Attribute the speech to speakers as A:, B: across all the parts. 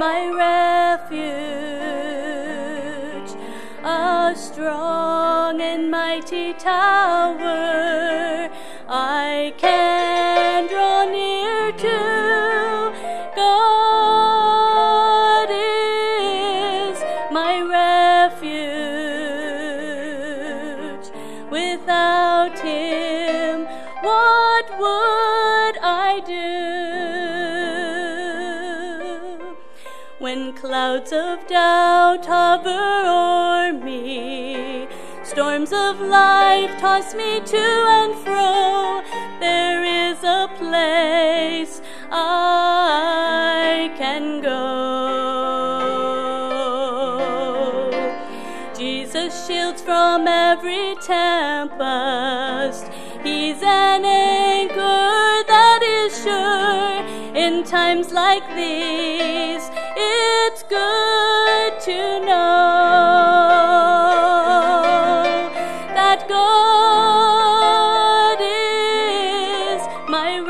A: my refuge, a strong and mighty tower I can draw near to. God is my refuge. Without him, what would I do? When clouds of doubt hover o'er me, storms of life toss me to and fro, there is a place I can go. Jesus shields from every tempest. He's an anchor that is sure. In times like these, it's good to know that God is my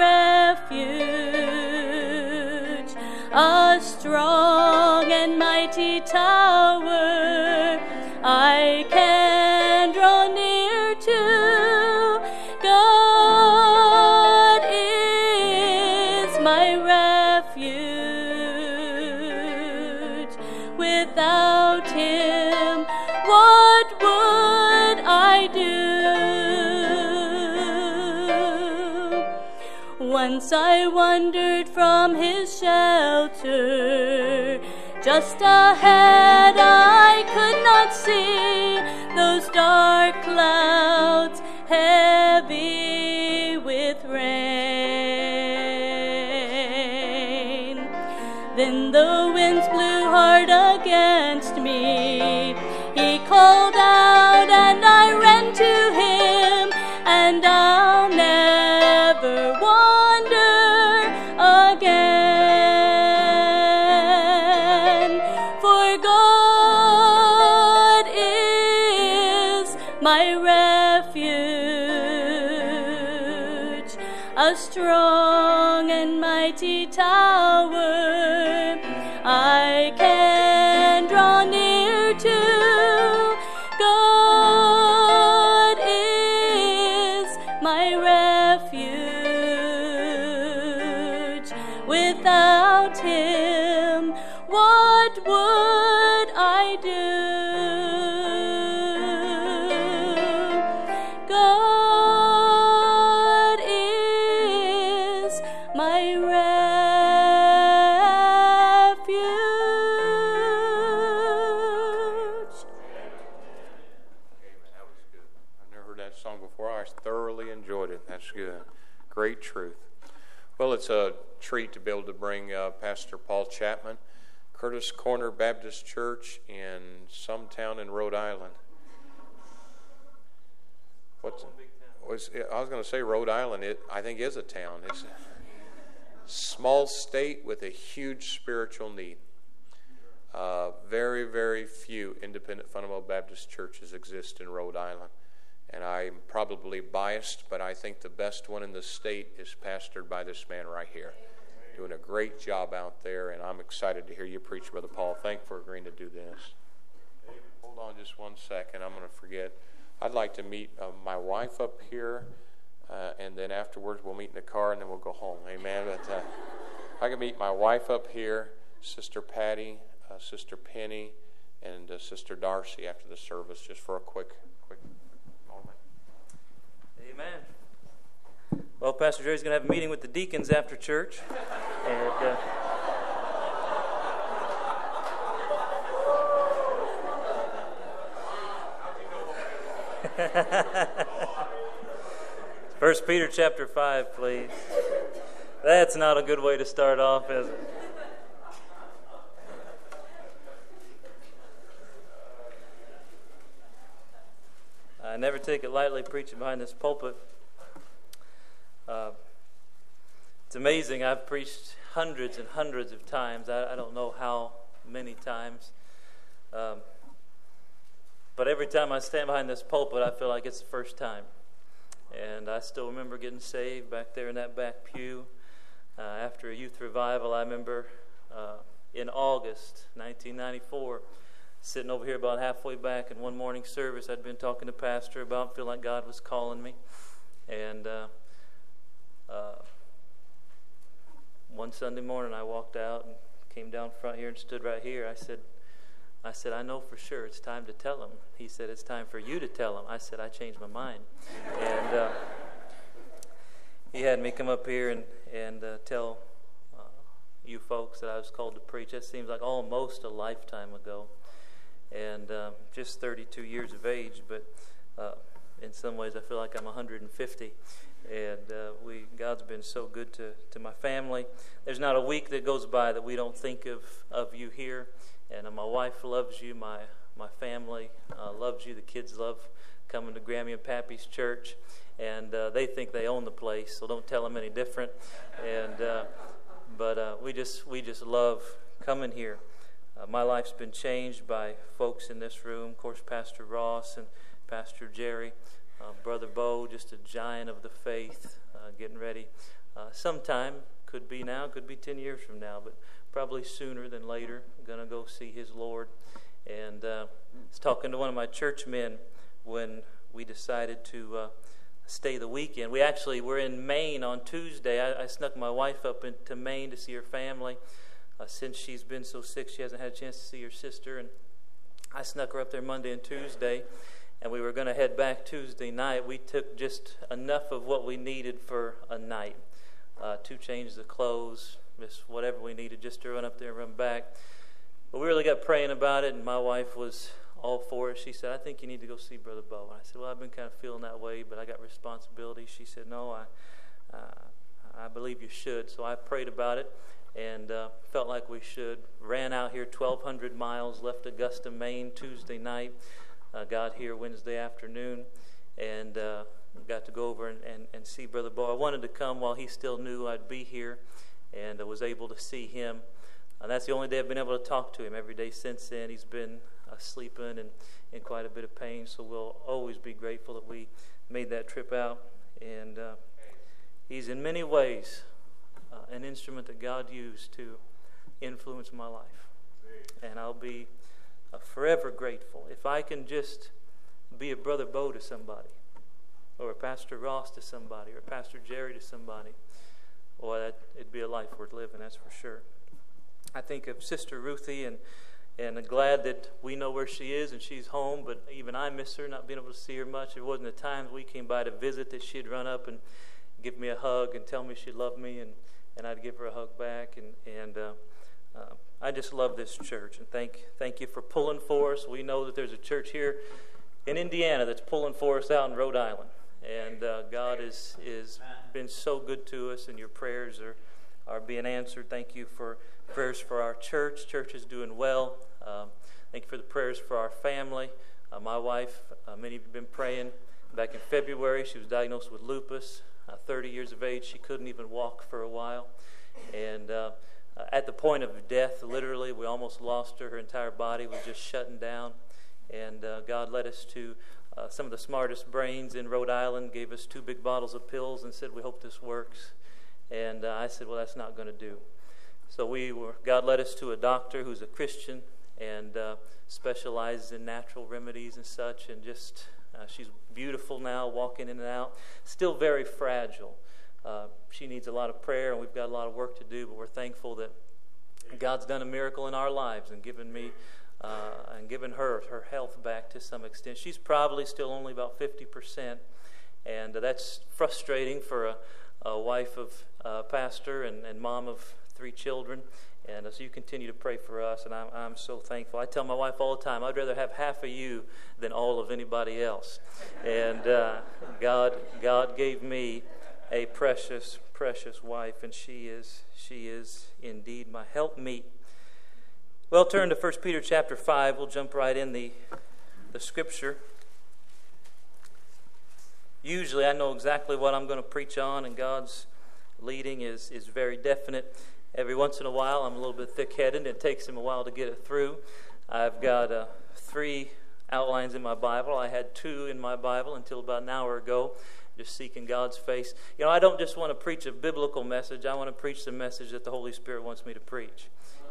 A: refuge, a strong and mighty tower I can draw near to. God is my refuge. Without him, what would I do? Once I wandered from his shelter. Just ahead I could not see those dark clouds heavy with rain. Then the winds blew hard against me. He called out and I ran to him, and I'll never wander again. For God is my refuge, a strong and mighty tower I can draw near to. God is my refuge. Without him, what would I do? God is my refuge.
B: That was good. I've never heard that song before. I thoroughly enjoyed it. That's good. Great truth. Well, it's a treat to be able to bring Pastor Paul Chapman, Curtis Corner Baptist Church in some town in Rhode Island. I was going to say Rhode Island. It, I think, is a town. It's a small state with a huge spiritual need. Very, very few independent fundamental Baptist churches exist in Rhode Island. And I'm probably biased, but I think the best one in the state is pastored by this man right here. Doing a great job out there, and I'm excited to hear you preach, Brother Paul. Thank you for agreeing to do this. Hold on just one second. I'm going to forget. I'd like to meet my wife up here, and then afterwards we'll meet in the car, and then we'll go home. Amen. But I can meet my wife up here, Sister Patty, Sister Penny, and Sister Darcy after the service, just for a quick moment.
C: Amen. Well, Pastor Jerry's going to have a meeting with the deacons after church. And First Peter chapter 5, please. That's not a good way to start off, is it? I never take it lightly preaching behind this pulpit. It's amazing. I've preached hundreds and hundreds of times. I don't know how many times. But every time I stand behind this pulpit, I feel like it's the first time. And I still remember getting saved back there in that back pew. After a youth revival, I remember in August 1994, sitting over here about halfway back in one morning service. I'd been talking to Pastor about feeling like God was calling me. And one Sunday morning I walked out and came down front here and stood right here. I said, I know for sure it's time to tell him. He said, it's time for you to tell him. I said, I changed my mind. And he had me come up here and tell you folks that I was called to preach. That seems like almost a lifetime ago. And just 32 years of age, but in some ways I feel like I'm 150. And God's been so good to my family. There's not a week that goes by that we don't think of you here. And my wife loves you. My family loves you. The kids love coming to Grammy and Pappy's church. And they think they own the place, so don't tell them any different. And but we just love coming here. My life's been changed by folks in this room. Of course, Pastor Ross and Pastor Jerry. Brother Bo, just a giant of the faith, getting ready. Sometime, could be now, could be 10 years from now, but probably sooner than later, going to go see his Lord. And I was talking to one of my church men when we decided to stay the weekend. We actually were in Maine on Tuesday. I snuck my wife up into Maine to see her family. Since she's been so sick, she hasn't had a chance to see her sister. And I snuck her up there Monday and Tuesday. And we were going to head back Tuesday night. We took just enough of what we needed for a night. 2 changes of clothes, just whatever we needed just to run up there and run back. But we really got praying about it, and my wife was all for it. She said, I think you need to go see Brother Bo. And I said, well, I've been kind of feeling that way, but I got responsibility. She said, no, I believe you should. So I prayed about it and felt like we should. Ran out here 1,200 miles, left Augusta, Maine Tuesday night. Got here Wednesday afternoon and got to go over and see Brother Bo. I wanted to come while he still knew I'd be here, and I was able to see him. And that's the only day I've been able to talk to him. Every day since then he's been sleeping and in quite a bit of pain, so we'll always be grateful that we made that trip out. And he's in many ways an instrument that God used to influence my life. And I'll be forever grateful. If I can just be a Brother Bo to somebody, or a Pastor Ross to somebody, or Pastor Jerry to somebody, well, it'd be a life worth living, that's for sure. I think of Sister Ruthie, and I'm glad that we know where she is and she's home, but even I miss her, not being able to see her much. It wasn't the times we came by to visit that she'd run up and give me a hug and tell me she loved me, and I'd give her a hug back, and I just love this church, and thank you for pulling for us. We know that there's a church here in Indiana that's pulling for us out in Rhode Island, and God is been so good to us, and your prayers are being answered. Thank you for prayers for our church. Church is doing well. Thank you for the prayers for our family. My wife, many of you have been praying. Back in February, she was diagnosed with lupus. 30 years of age, she couldn't even walk for a while, and at the point of death, literally, we almost lost her. Her entire body was just shutting down. And God led us to some of the smartest brains in Rhode Island, gave us 2 big bottles of pills and said, we hope this works. And I said, well, that's not going to do. So God led us to a doctor who's a Christian and specializes in natural remedies and such. And just, she's beautiful now, walking in and out. Still very fragile. She needs a lot of prayer, and we've got a lot of work to do, but we're thankful that God's done a miracle in our lives and given me and given her health back to some extent. She's probably still only about 50%, and that's frustrating for a wife of a pastor and mom of 3 children. And so you continue to pray for us, and I'm so thankful. I tell my wife all the time, I'd rather have half of you than all of anybody else. And God gave me a precious, precious wife, and she is indeed my helpmeet. Well, turn to 1 Peter chapter 5. We'll jump right in the scripture. Usually I know exactly what I'm going to preach on, and God's leading is very definite. Every once in a while I'm a little bit thick-headed, and it takes him a while to get it through. I've got 3 outlines in my Bible. I had 2 in my Bible until about an hour ago, just seeking God's face. I don't just want to preach a biblical message. I want to preach the message that the Holy Spirit wants me to preach.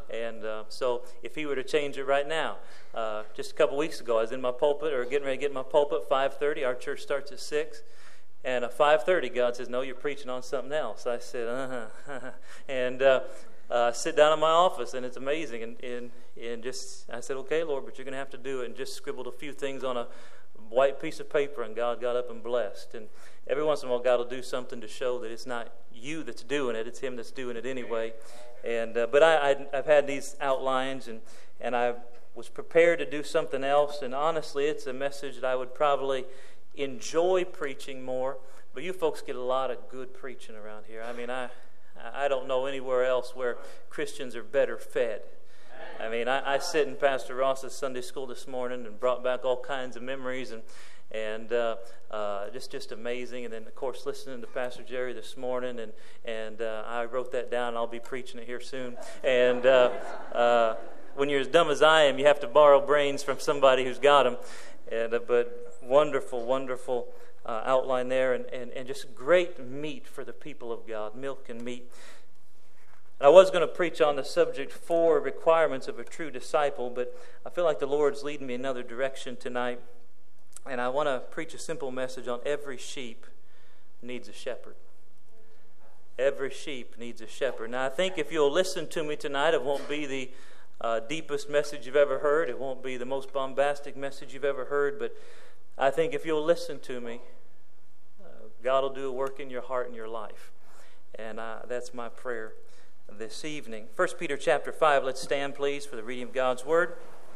C: And so if he were to change it right now, just a couple weeks ago, I was in my pulpit, or getting ready to get in my pulpit, 5:30. Our church starts at 6. And at 5:30, God says, no, you're preaching on something else. I said, and sit down in my office, and it's amazing. And just, I said, okay, Lord, but you're going to have to do it. And just scribbled a few things on a white piece of paper, and God got up and blessed. And every once in a while, God will do something to show that it's not you that's doing it, it's Him that's doing it anyway. And but I've had these outlines, and I was prepared to do something else. And honestly, it's a message that I would probably enjoy preaching more. But you folks get a lot of good preaching around here. I mean, I don't know anywhere else where Christians are better fed. I mean, I sit in Pastor Ross's Sunday school this morning and brought back all kinds of memories, and just amazing. And then, of course, listening to Pastor Jerry this morning, and I wrote that down. I'll be preaching it here soon. And when you're as dumb as I am, you have to borrow brains from somebody who's got them. But wonderful outline there, and just great meat for the people of God, milk and meat. I was going to preach on the subject 4 requirements of a true disciple, but I feel like the Lord's leading me another direction tonight, and I want to preach a simple message on every sheep needs a shepherd. Every sheep needs a shepherd. Now, I think if you'll listen to me tonight, it won't be the deepest message you've ever heard. It won't be the most bombastic message you've ever heard, but I think if you'll listen to me, God will do a work in your heart and your life. And that's my prayer this evening. 1 Peter chapter 5, let's stand please for the reading of God's Word.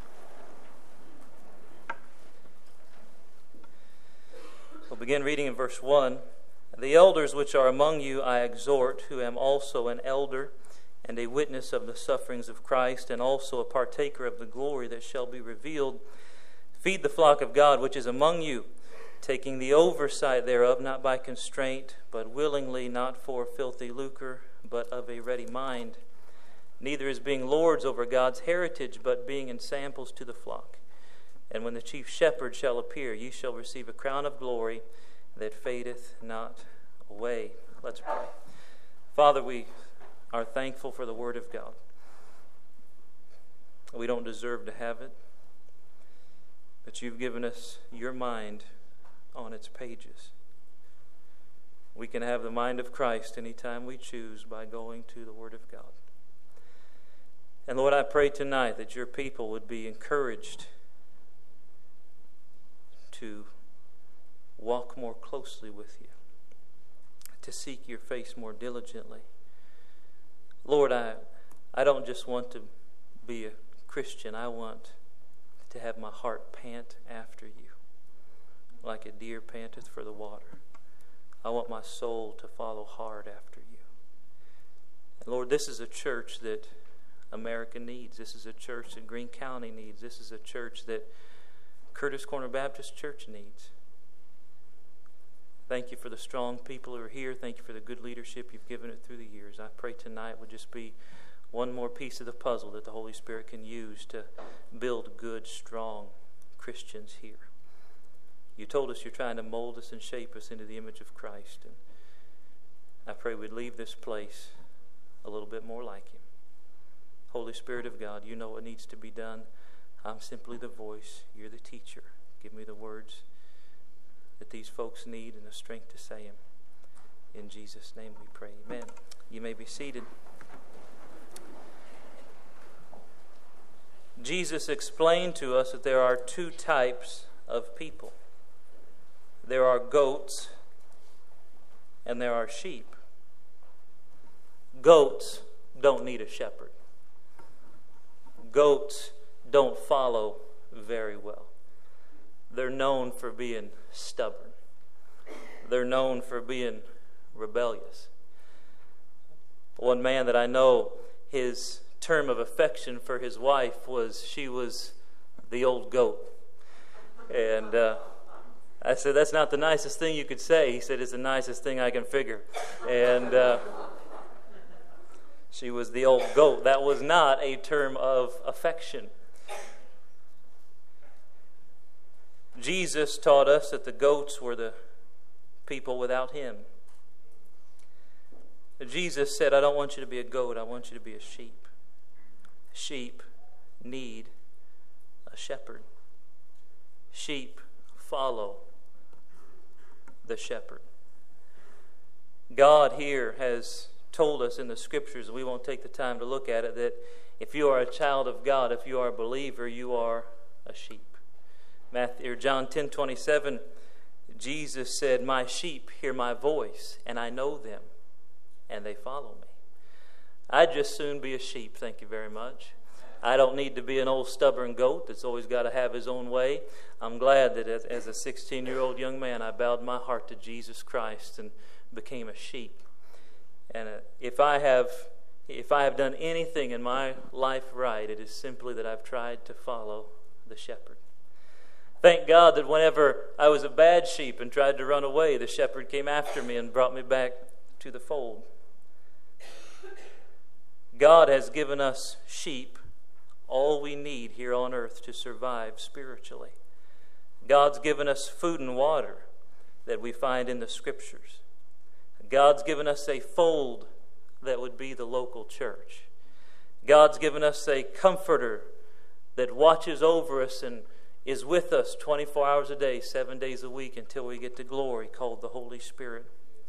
C: We'll begin reading in verse 1. The elders which are among you I exhort, who am also an elder, and a witness of the sufferings of Christ, and also a partaker of the glory that shall be revealed. Feed the flock of God which is among you, taking the oversight thereof, not by constraint, but willingly, not for filthy lucre, but of a ready mind, neither as being lords over God's heritage, but being ensamples to the flock. And when the chief shepherd shall appear, ye shall receive a crown of glory that fadeth not away. Let's pray. Father, we are thankful for the Word of God. We don't deserve to have it, but you've given us your mind on its pages. We can have the mind of Christ anytime we choose by going to the Word of God. And Lord, I pray tonight that your people would be encouraged to walk more closely with you, to seek your face more diligently. Lord, I don't just want to be a Christian. I want to have my heart pant after you, like a deer panteth for the water. I want my soul to follow hard after you. And Lord, this is a church that America needs. This is a church that Greene County needs. This is a church that Curtis Corner Baptist Church needs. Thank you for the strong people who are here. Thank you for the good leadership you've given it through the years. I pray tonight would just be one more piece of the puzzle that the Holy Spirit can use to build good, strong Christians here. You told us you're trying to mold us and shape us into the image of Christ. And I pray we'd leave this place a little bit more like Him. Holy Spirit of God, you know what needs to be done. I'm simply the voice. You're the teacher. Give me the words that these folks need and the strength to say them. In Jesus' name we pray. Amen. You may be seated. Jesus explained to us that there are 2 types of people. There are goats and there are sheep. Goats don't need a shepherd. Goats don't follow very well. They're known for being stubborn. They're known for being rebellious. One man that I know, his term of affection for his wife was, she was the old goat. And I said, that's not the nicest thing you could say. He said, it's the nicest thing I can figure. And she was the old goat. That was not a term of affection. Jesus taught us that the goats were the people without Him. Jesus said, I don't want you to be a goat, I want you to be a sheep. sheep need a shepherd. Sheep follow the shepherd. God here has told us in the Scriptures, and we won't take the time to look at it, that if you are a child of God, if you are a believer, you are a sheep. John 10:27, Jesus said, "My sheep hear my voice, and I know them, and they follow me." I'd just soon be a sheep, thank you very much. I don't need to be an old stubborn goat that's always got to have his own way. I'm glad that as a 16-year-old young man, I bowed my heart to Jesus Christ and became a sheep. And if I have done anything in my life right, it is simply that I've tried to follow the shepherd. Thank God that whenever I was a bad sheep and tried to run away, the shepherd came after me and brought me back to the fold. God has given us sheep all we need here on earth to survive spiritually. God's given us food and water that we find in the Scriptures. God's given us a fold that would be the local church. God's given us a comforter that watches over us and is with us 24 hours a day, 7 days a week until we get to glory, called the Holy Spirit.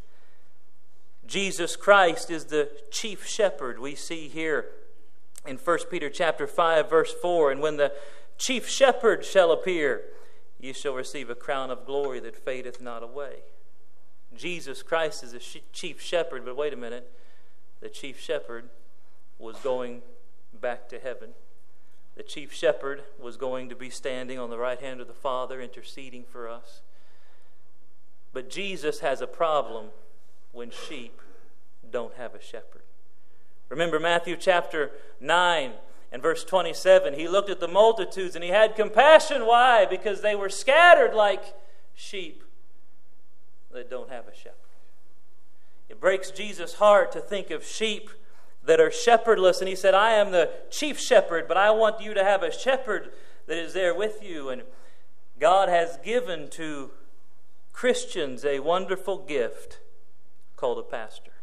C: Jesus Christ is the chief shepherd. We see here in 1 Peter chapter 5, verse 4, "And when the chief shepherd shall appear, ye shall receive a crown of glory that fadeth not away." Jesus Christ is the chief shepherd, but wait a minute. The chief shepherd was going back to heaven. The chief shepherd was going to be standing on the right hand of the Father, interceding for us. But Jesus has a problem when sheep don't have a shepherd. Remember Matthew chapter 9 and verse 27. He looked at the multitudes and he had compassion. Why? Because they were scattered like sheep that don't have a shepherd. It breaks Jesus' heart to think of sheep that are shepherdless. And he said, "I am the chief shepherd, but I want you to have a shepherd that is there with you." And God has given to Christians a wonderful gift called a pastor.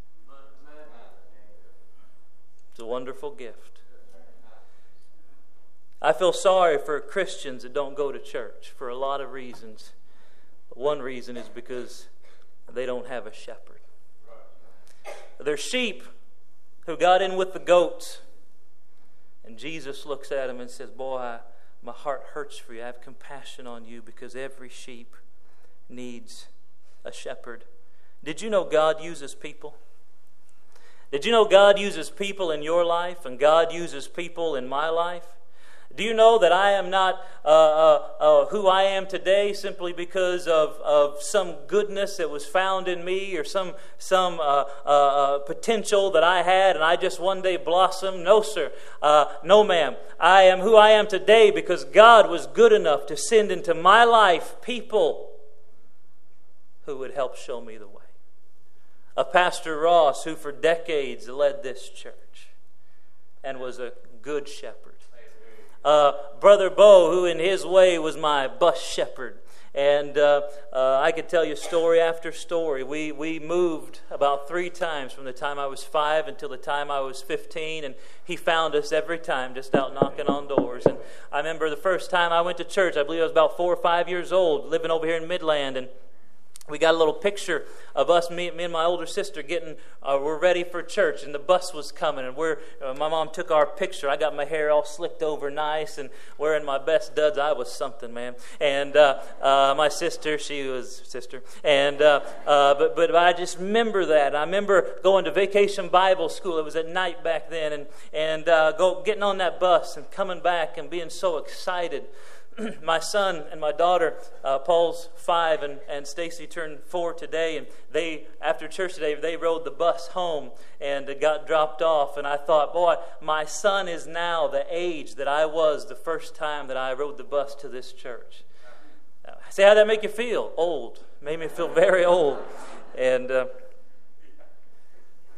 C: It's a wonderful gift. I feel sorry for Christians that don't go to church for a lot of reasons. But one reason is because they don't have a shepherd. They're sheep who got in with the goats. And Jesus looks at them and says, "Boy, my heart hurts for you. I have compassion on you because every sheep needs a shepherd." Did you know God uses people? Did you know God uses people in your life and God uses people in my life? Do you know that I am not who I am today simply because of some goodness that was found in me or some potential that I had and I just one day blossomed? No, sir. No, ma'am. I am who I am today because God was good enough to send into my life people who would help show me the way. A Pastor Ross who for decades led this church and was a good shepherd. Brother Bo, who in his way was my bus shepherd. And I could tell you story after story. We moved about 3 times from the time I was 5 until the time I was 15. And he found us every time just out knocking on doors. And I remember the first time I went to church, I believe I was about 4 or 5 years old, living over here in Midland. And we got a little picture of us, me and my older sister, we're ready for church, and the bus was coming, and my mom took our picture. I got my hair all slicked over nice, and wearing my best duds. I was something, man. And my sister, she was sister, and but I just remember that. I remember going to Vacation Bible School. It was at night back then, and getting on that bus and coming back and being so excited. My son and my daughter, Paul's 5 and Stacy turned 4 today, and after church today, they rode the bus home and got dropped off. And I thought, boy, my son is now the age that I was the first time that I rode the bus to this church. See how that make you feel? Old. Made me feel very old. And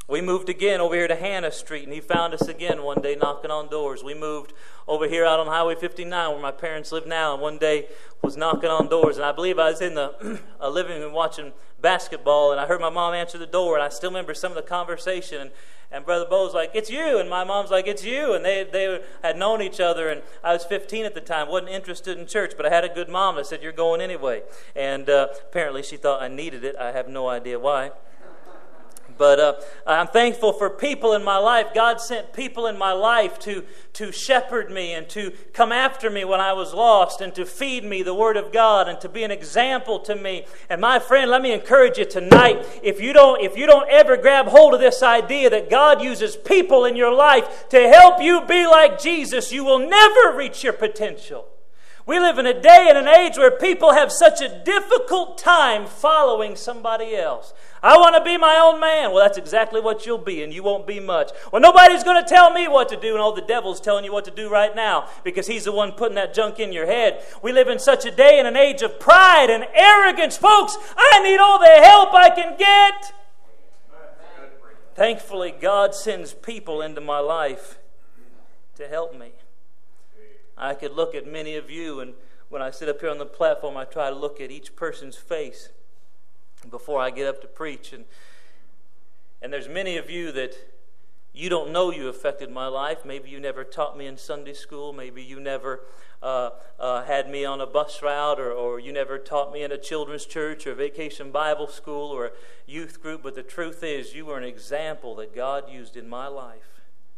C: We moved again over here to Hannah Street, and he found us again one day knocking on doors. We moved over here out on Highway 59 where my parents live now, and one day was knocking on doors. And I believe I was in the living room watching basketball, and I heard my mom answer the door, and I still remember some of the conversation. And Brother Bo's like, "It's you," and my mom's like, "It's you." And they had known each other, and I was 15 at the time, wasn't interested in church, but I had a good mom that said, "You're going anyway." And apparently she thought I needed it. I have no idea why. But I'm thankful for people in my life. God sent people in my life to shepherd me and to come after me when I was lost and to feed me the Word of God and to be an example to me. And my friend, let me encourage you tonight, if you don't ever grab hold of this idea that God uses people in your life to help you be like Jesus, you will never reach your potential. We live in a day and an age where people have such a difficult time following somebody else. I want to be my own man. Well, that's exactly what you'll be, and you won't be much. Well, nobody's going to tell me what to do, and the devil's telling you what to do right now because he's the one putting that junk in your head. We live in such a day and an age of pride and arrogance. Folks, I need all the help I can get. Thankfully, God sends people into my life to help me. I could look at many of you, and when I sit up here on the platform, I try to look at each person's face before I get up to preach. And there's many of you that you don't know you affected my life. Maybe you never taught me in Sunday school. Maybe you never had me on a bus route, or you never taught me in a children's church or vacation Bible school or a youth group. But the truth is, you were an example that God used in my life.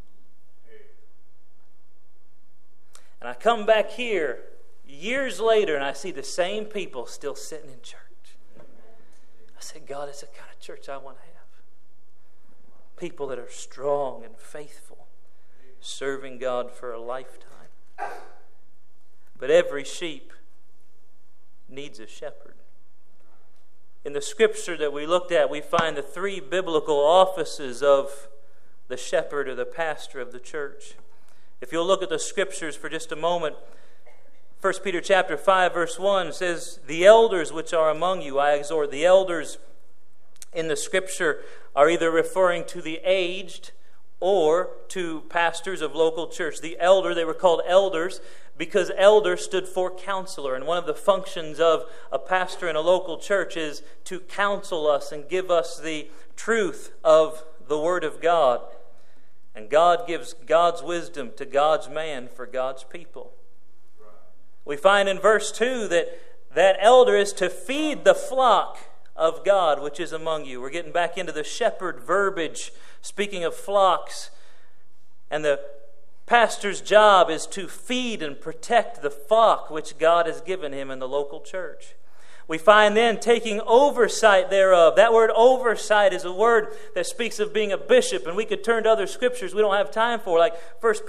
C: And I come back here years later and I see the same people still sitting in church. I said, God, it's the kind of church I want to have. People that are strong and faithful, serving God for a lifetime. But every sheep needs a shepherd. In the scripture that we looked at, we find the three biblical offices of the shepherd or the pastor of the church. If you'll look at the scriptures for just a moment, 1 Peter chapter 5 verse 1 says, "The elders which are among you, I exhort." The elders in the scripture are either referring to the aged or to pastors of local church. The elder, they were called elders because elder stood for counselor. And one of the functions of a pastor in a local church is to counsel us and give us the truth of the Word of God. And God gives God's wisdom to God's man for God's people. We find in verse 2 that elder is to feed the flock of God which is among you. We're getting back into the shepherd verbiage, speaking of flocks. And the pastor's job is to feed and protect the flock which God has given him in the local church. We find then taking oversight thereof. That word oversight is a word that speaks of being a bishop, and we could turn to other scriptures we don't have time for, like 1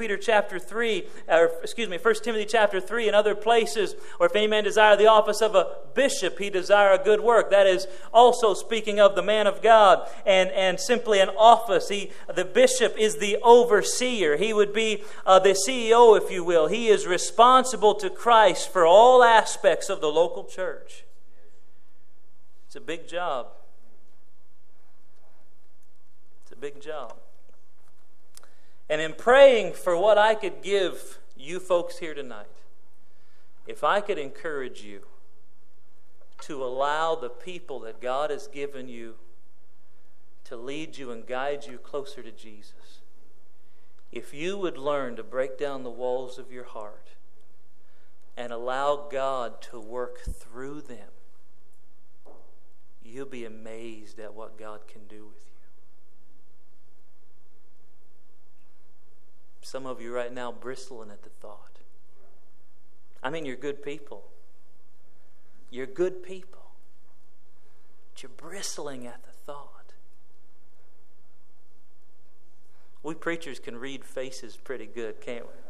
C: Timothy chapter 3 and other places. Or if any man desire the office of a bishop, he desire a good work. That is also speaking of the man of God and simply an office. The bishop is the overseer. He would be the CEO, if you will. He is responsible to Christ for all aspects of the local church. It's a big job. It's a big job. And in praying for what I could give you folks here tonight, if I could encourage you to allow the people that God has given you to lead you and guide you closer to Jesus, if you would learn to break down the walls of your heart and allow God to work through them, you'll be amazed at what God can do with you. Some of you right now bristling at the thought. I mean, you're good people. You're good people. But you're bristling at the thought. We preachers can read faces pretty good, can't we?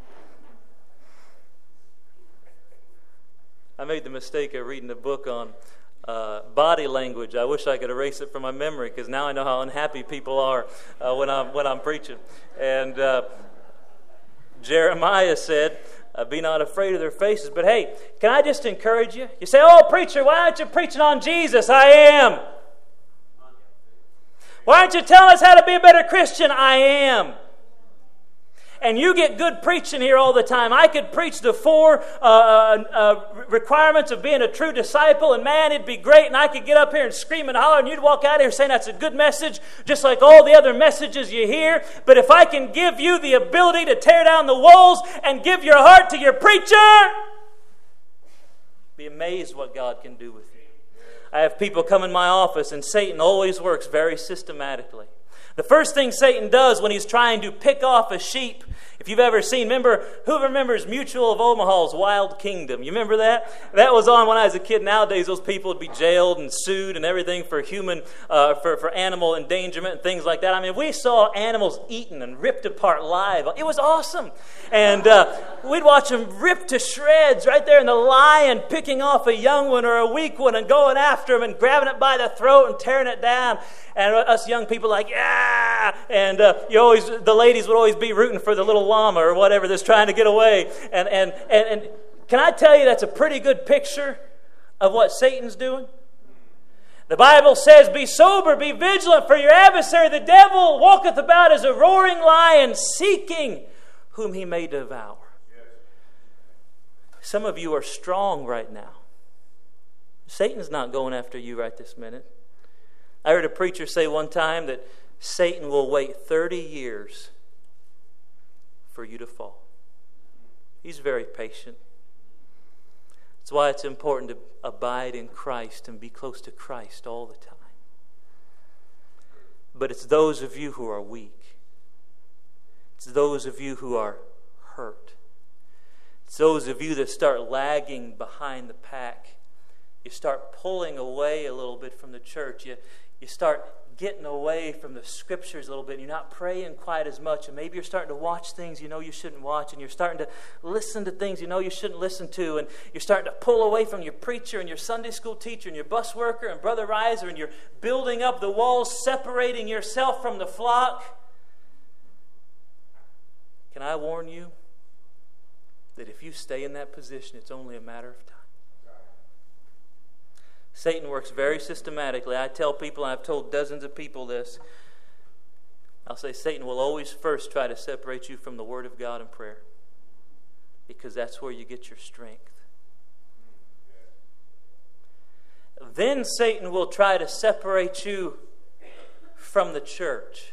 C: I made the mistake of reading a book on body language. I wish I could erase it from my memory because now I know how unhappy people are when I'm preaching. And Jeremiah said, "Be not afraid of their faces." But hey, can I just encourage you? You say, "Oh, preacher, why aren't you preaching on Jesus?" I am. Why aren't you telling us how to be a better Christian? I am. And you get good preaching here all the time. I could preach the 4 requirements of being a true disciple, and man, it'd be great. And I could get up here and scream and holler, and you'd walk out of here saying that's a good message, just like all the other messages you hear. But if I can give you the ability to tear down the walls and give your heart to your preacher, be amazed what God can do with you. I have people come in my office, and Satan always works very systematically. The first thing Satan does when he's trying to pick off a sheep, if you've ever seen, who remembers Mutual of Omaha's Wild Kingdom? You remember that? That was on when I was a kid. Nowadays, those people would be jailed and sued and everything for for animal endangerment and things like that. I mean, we saw animals eaten and ripped apart live. It was awesome. And we'd watch them ripped to shreds right there, in the lion picking off a young one or a weak one and going after him and grabbing it by the throat and tearing it down. And us young people like, yeah! And the ladies would always be rooting for the little llama or whatever that's trying to get away. And can I tell you that's a pretty good picture of what Satan's doing? The Bible says, be sober, be vigilant, for your adversary, the devil, walketh about as a roaring lion, seeking whom he may devour. Some of you are strong right now. Satan's not going after you right this minute. I heard a preacher say one time that Satan will wait 30 years for you to fall. He's very patient. That's why it's important to abide in Christ and be close to Christ all the time. But it's those of you who are weak. It's those of you who are hurt. It's those of you that start lagging behind the pack. You start pulling away a little bit from the church. You start getting away from the Scriptures a little bit. You're not praying quite as much. And maybe you're starting to watch things you know you shouldn't watch. And you're starting to listen to things you know you shouldn't listen to. And you're starting to pull away from your preacher and your Sunday school teacher and your bus worker and Brother Reiser. And you're building up the walls, separating yourself from the flock. Can I warn you that if you stay in that position, it's only a matter of time. Satan works very systematically. I tell people, I've told dozens of people this, I'll say Satan will always first try to separate you from the Word of God and prayer, because that's where you get your strength. Then Satan will try to separate you from the church.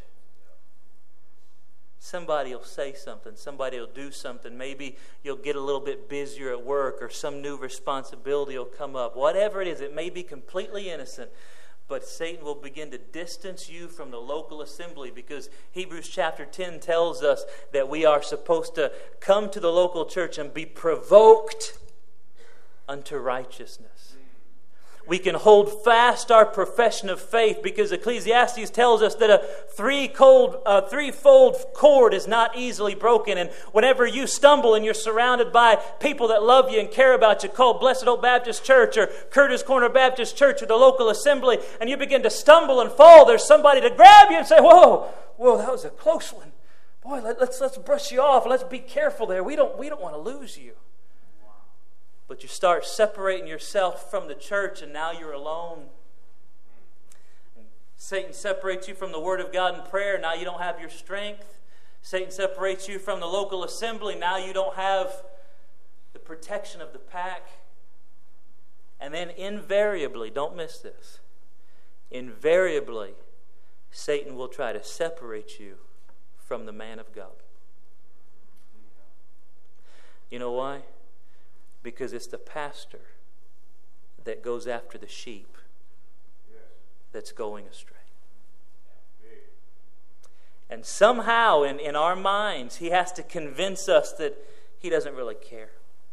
C: Somebody will say something. Somebody will do something. Maybe you'll get a little bit busier at work, or some new responsibility will come up. Whatever it is, it may be completely innocent. But Satan will begin to distance you from the local assembly, because Hebrews chapter 10 tells us that we are supposed to come to the local church and be provoked unto righteousness. We can hold fast our profession of faith, because Ecclesiastes tells us that a threefold cord is not easily broken. And whenever you stumble and you're surrounded by people that love you and care about you, called Blessed Hope Baptist Church or Curtis Corner Baptist Church or the local assembly, and you begin to stumble and fall, there's somebody to grab you and say, whoa, that was a close one. Boy, let's brush you off. Let's be careful there. We don't want to lose you. But you start separating yourself from the church, and now you're alone. And Satan separates you from the Word of God and prayer. Now you don't have your strength. Satan separates you from the local assembly. Now you don't have the protection of the pack. And then invariably, don't miss this, invariably, Satan will try to separate you from the man of God. You know why? Because it's the pastor that goes after the sheep that's going astray. And somehow in our minds, he has to convince us that he doesn't really care.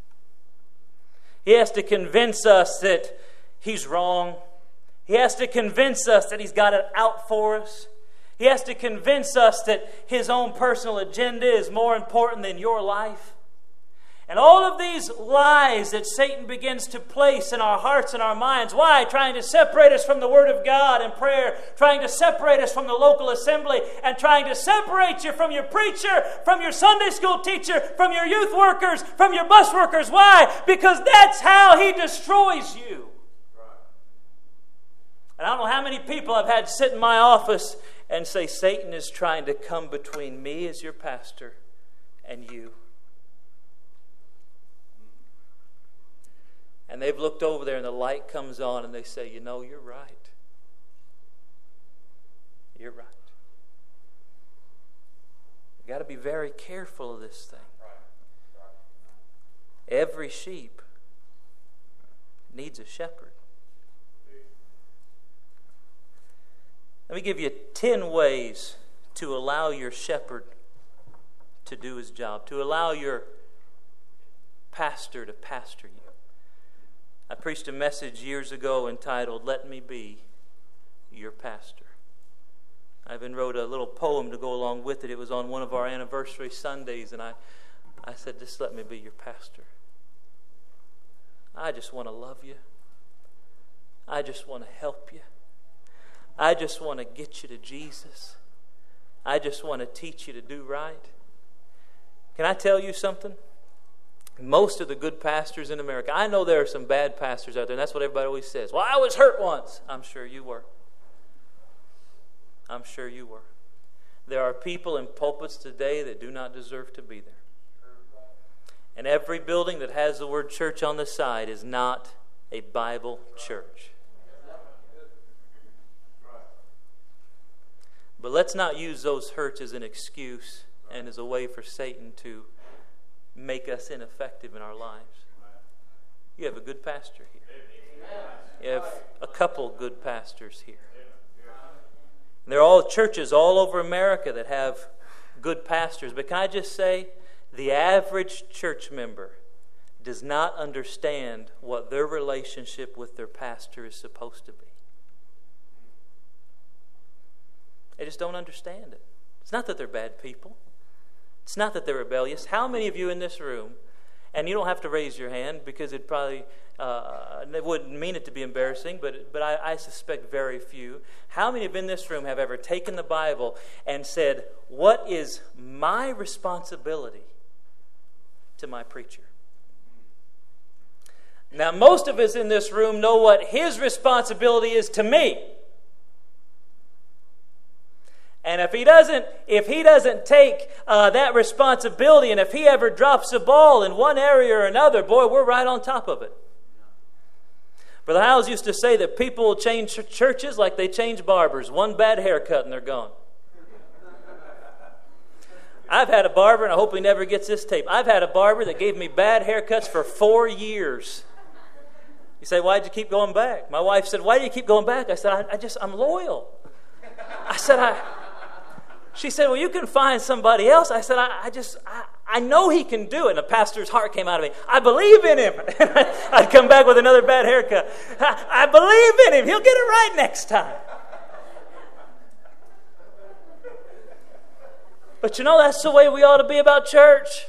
C: He has to convince us that he's wrong. He has to convince us that he's got it out for us. He has to convince us that his own personal agenda is more important than your life. And all of these lies that Satan begins to place in our hearts and our minds. Why? Trying to separate us from the Word of God and prayer. Trying to separate us from the local assembly. And trying to separate you from your preacher, from your Sunday school teacher, from your youth workers, from your bus workers. Why? Because that's how he destroys you. And I don't know how many people I've had sit in my office, and say, Satan is trying to come between me as your pastor and you. And they've looked over there and the light comes on and they say, you know, you're right. You're right. You've got to be very careful of this thing. Every sheep needs a shepherd. Let me give you 10 ways to allow your shepherd to do his job, to allow your pastor to pastor you. I preached a message years ago entitled, Let Me Be Your Pastor. I even wrote a little poem to go along with it. It was on one of our anniversary Sundays, and I said, just let me be your pastor. I just want to love you. I just want to help you. I just want to get you to Jesus. I just want to teach you to do right. Can I tell you something? Most of the good pastors in America, I know there are some bad pastors out there, and that's what everybody always says. Well, I was hurt once. I'm sure you were. I'm sure you were. There are people in pulpits today that do not deserve to be there. And every building that has the word church on the side is not a Bible church. But let's not use those hurts as an excuse and as a way for Satan to make us ineffective in our lives. You have a good pastor here. You have a couple good pastors here. There are all churches all over America that have good pastors. But can I just say, the average church member does not understand what their relationship with their pastor is supposed to be. They just don't understand it. It's not that they're bad people. It's not that they're rebellious. How many of you in this room, and you don't have to raise your hand because it probably it wouldn't mean it to be embarrassing, but I suspect very few. How many of you in this room have ever taken the Bible and said, what is my responsibility to my preacher? Now, most of us in this room know what his responsibility is to me. And if he doesn't take that responsibility, and if he ever drops the ball in one area or another, boy, we're right on top of it. Brother Howells used to say that people will change churches like they change barbers. One bad haircut and they're gone. I've had a barber, and I hope he never gets this tape. I've had a barber that gave me bad haircuts for 4 years. You say, why'd you keep going back? My wife said, why do you keep going back? I said, I'm loyal. She said, well, you can find somebody else. I said, I know he can do it. And the pastor's heart came out of me. I believe in him. I'd come back with another bad haircut. I believe in him. He'll get it right next time. But you know, that's the way we ought to be about church.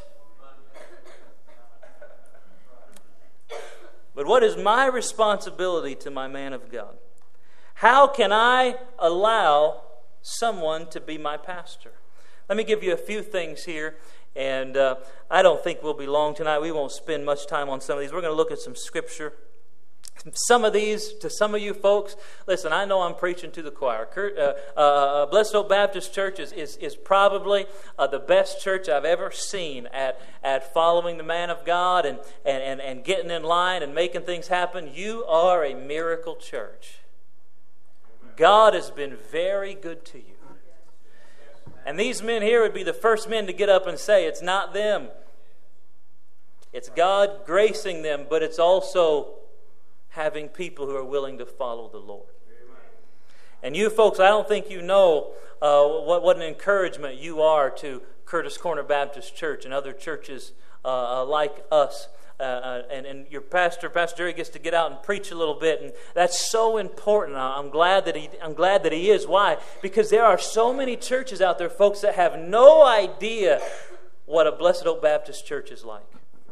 C: But what is my responsibility to my man of God? How can I allow someone to be my pastor? Let me give you a few things here, and I don't think we'll be long tonight. We won't spend much time on some of these. We're going to look at some scripture. Some of these, to some of you folks, listen, I know I'm preaching to the choir. Blessed Hope Baptist Church is probably the best church I've ever seen at following the man of God and getting in line and making things happen. You are a miracle church. God has been very good to you. And these men here would be the first men to get up and say, it's not them. It's God gracing them, but it's also having people who are willing to follow the Lord. And you folks, I don't think you know what an encouragement you are to Curtis Corner Baptist Church and other churches like us. And your pastor, Pastor Jerry, gets to get out and preach a little bit, and that's so important. I'm glad that he is. Why? Because there are so many churches out there, folks, that have no idea what a Blessed Hope Baptist Church is like.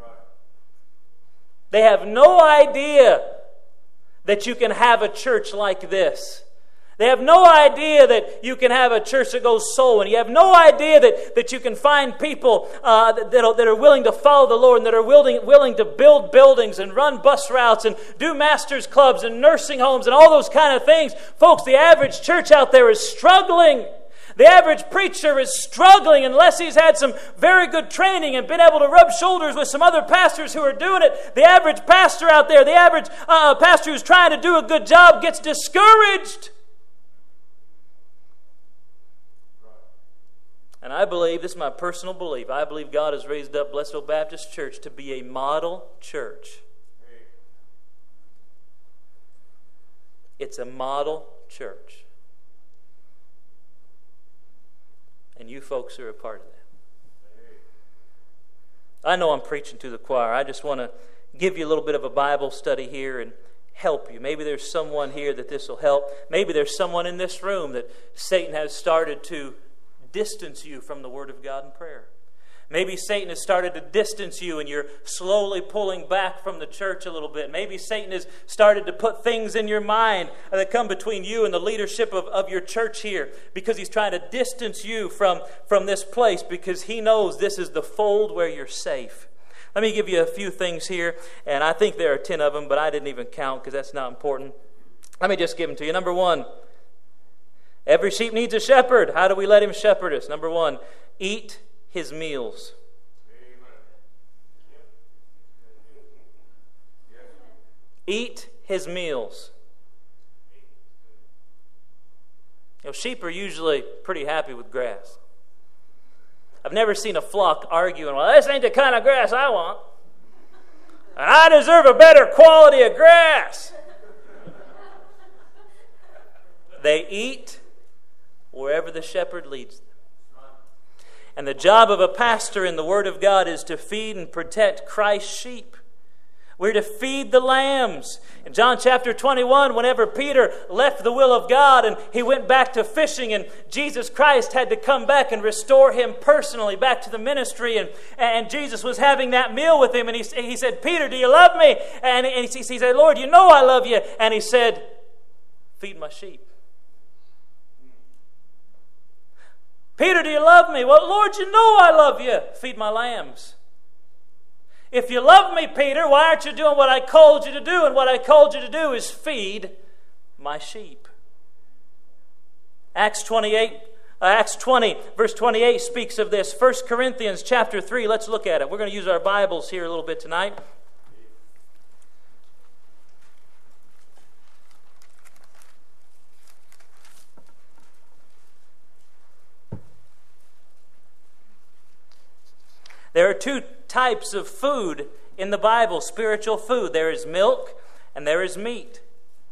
C: They have no idea that you can have a church like this. They have no idea that you can have a church that goes soul winning. You have no idea that you can find people that are willing to follow the Lord and that are willing to build buildings and run bus routes and do masters clubs and nursing homes and all those kind of things. Folks, the average church out there is struggling. The average preacher is struggling unless he's had some very good training and been able to rub shoulders with some other pastors who are doing it. The average pastor out there, the average pastor who's trying to do a good job gets discouraged. And I believe, this is my personal belief, I believe God has raised up Blessville Baptist Church to be a model church. It's a model church. And you folks are a part of that. I know I'm preaching to the choir. I just want to give you a little bit of a Bible study here and help you. Maybe there's someone here that this will help. Maybe there's someone in this room that Satan has started to distance you from the Word of God and prayer. Maybe Satan has started to distance you and you're slowly pulling back from the church a little bit. Maybe Satan has started to put things in your mind that come between you and the leadership of your church here, because he's trying to distance you from this place, because he knows this is the fold where you're safe. Let me give you a few things here, and I think there are 10 of them, but I didn't even count because that's not important. Let me just give them to you. Number 1, every sheep needs a shepherd. How do we let him shepherd us? Number 1, eat his meals. Eat his meals. You know, sheep are usually pretty happy with grass. I've never seen a flock arguing, well, this ain't the kind of grass I want. And I deserve a better quality of grass. They eat wherever the shepherd leads them. And the job of a pastor in the Word of God is to feed and protect Christ's sheep. We're to feed the lambs. In John chapter 21, whenever Peter left the will of God and he went back to fishing, and Jesus Christ had to come back and restore him personally back to the ministry, and Jesus was having that meal with him, and he said, Peter, do you love me? And he said, Lord, you know I love you. And he said, feed my sheep. Peter, do you love me? Well, Lord, you know I love you. Feed my lambs. If you love me, Peter, why aren't you doing what I called you to do? And what I called you to do is feed my sheep. Acts 20, verse 28 speaks of this. 1 Corinthians chapter 3, let's look at it. We're going to use our Bibles here a little bit tonight. There are 2 types of food in the Bible, spiritual food. There is milk and there is meat.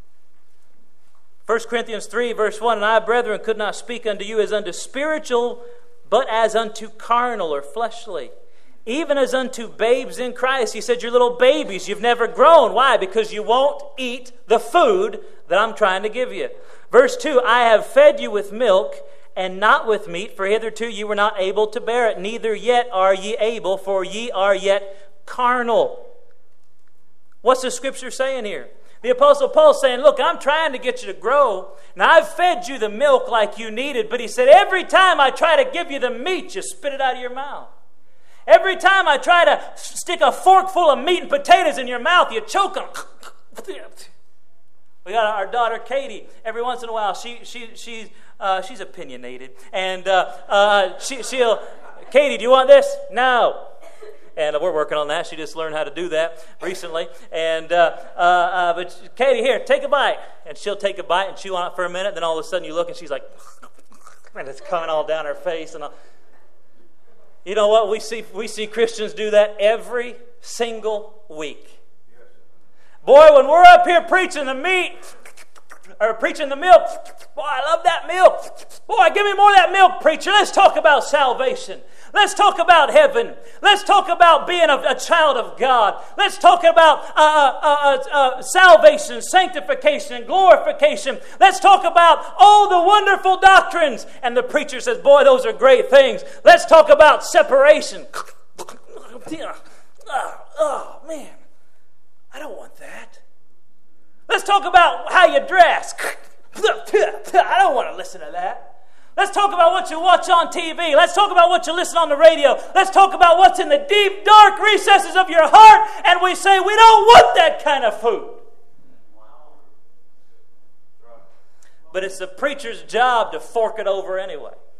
C: 1 Corinthians 3 verse 1, and I, brethren, could not speak unto you as unto spiritual, but as unto carnal or fleshly, even as unto babes in Christ. He said, you're little babies, you've never grown. Why? Because you won't eat the food that I'm trying to give you. Verse 2, I have fed you with milk, and not with meat, for hitherto you were not able to bear it, neither yet are ye able, for ye are yet carnal. What's the scripture saying here? The Apostle Paul's saying, look, I'm trying to get you to grow. Now, I've fed you the milk like you needed, but he said, every time I try to give you the meat, you spit it out of your mouth. Every time I try to stick a fork full of meat and potatoes in your mouth, you choke them. We got our daughter Katie. Every once in a while, she's opinionated, and she'll, Katie, do you want this? No. And we're working on that. She just learned how to do that recently. And but Katie, here, take a bite. And she'll take a bite and chew on it for a minute. Then all of a sudden you look and she's like, and it's coming all down her face. And you know what? We see Christians do that every single week. Boy, when we're up here preaching the meat, or preaching the milk, boy, I love that milk. Boy, give me more of that milk, preacher. Let's talk about salvation. Let's talk about heaven. Let's talk about being a child of God. Let's talk about salvation, sanctification, and glorification. Let's talk about all the wonderful doctrines. And the preacher says, boy, those are great things. Let's talk about separation. Oh, man. I don't want that. Let's talk about how you dress. I don't want to listen to that. Let's talk about what you watch on TV. Let's talk about what you listen on the radio. Let's talk about what's in the deep, dark recesses of your heart. And we say, we don't want that kind of food. But it's the preacher's job to fork it over anyway.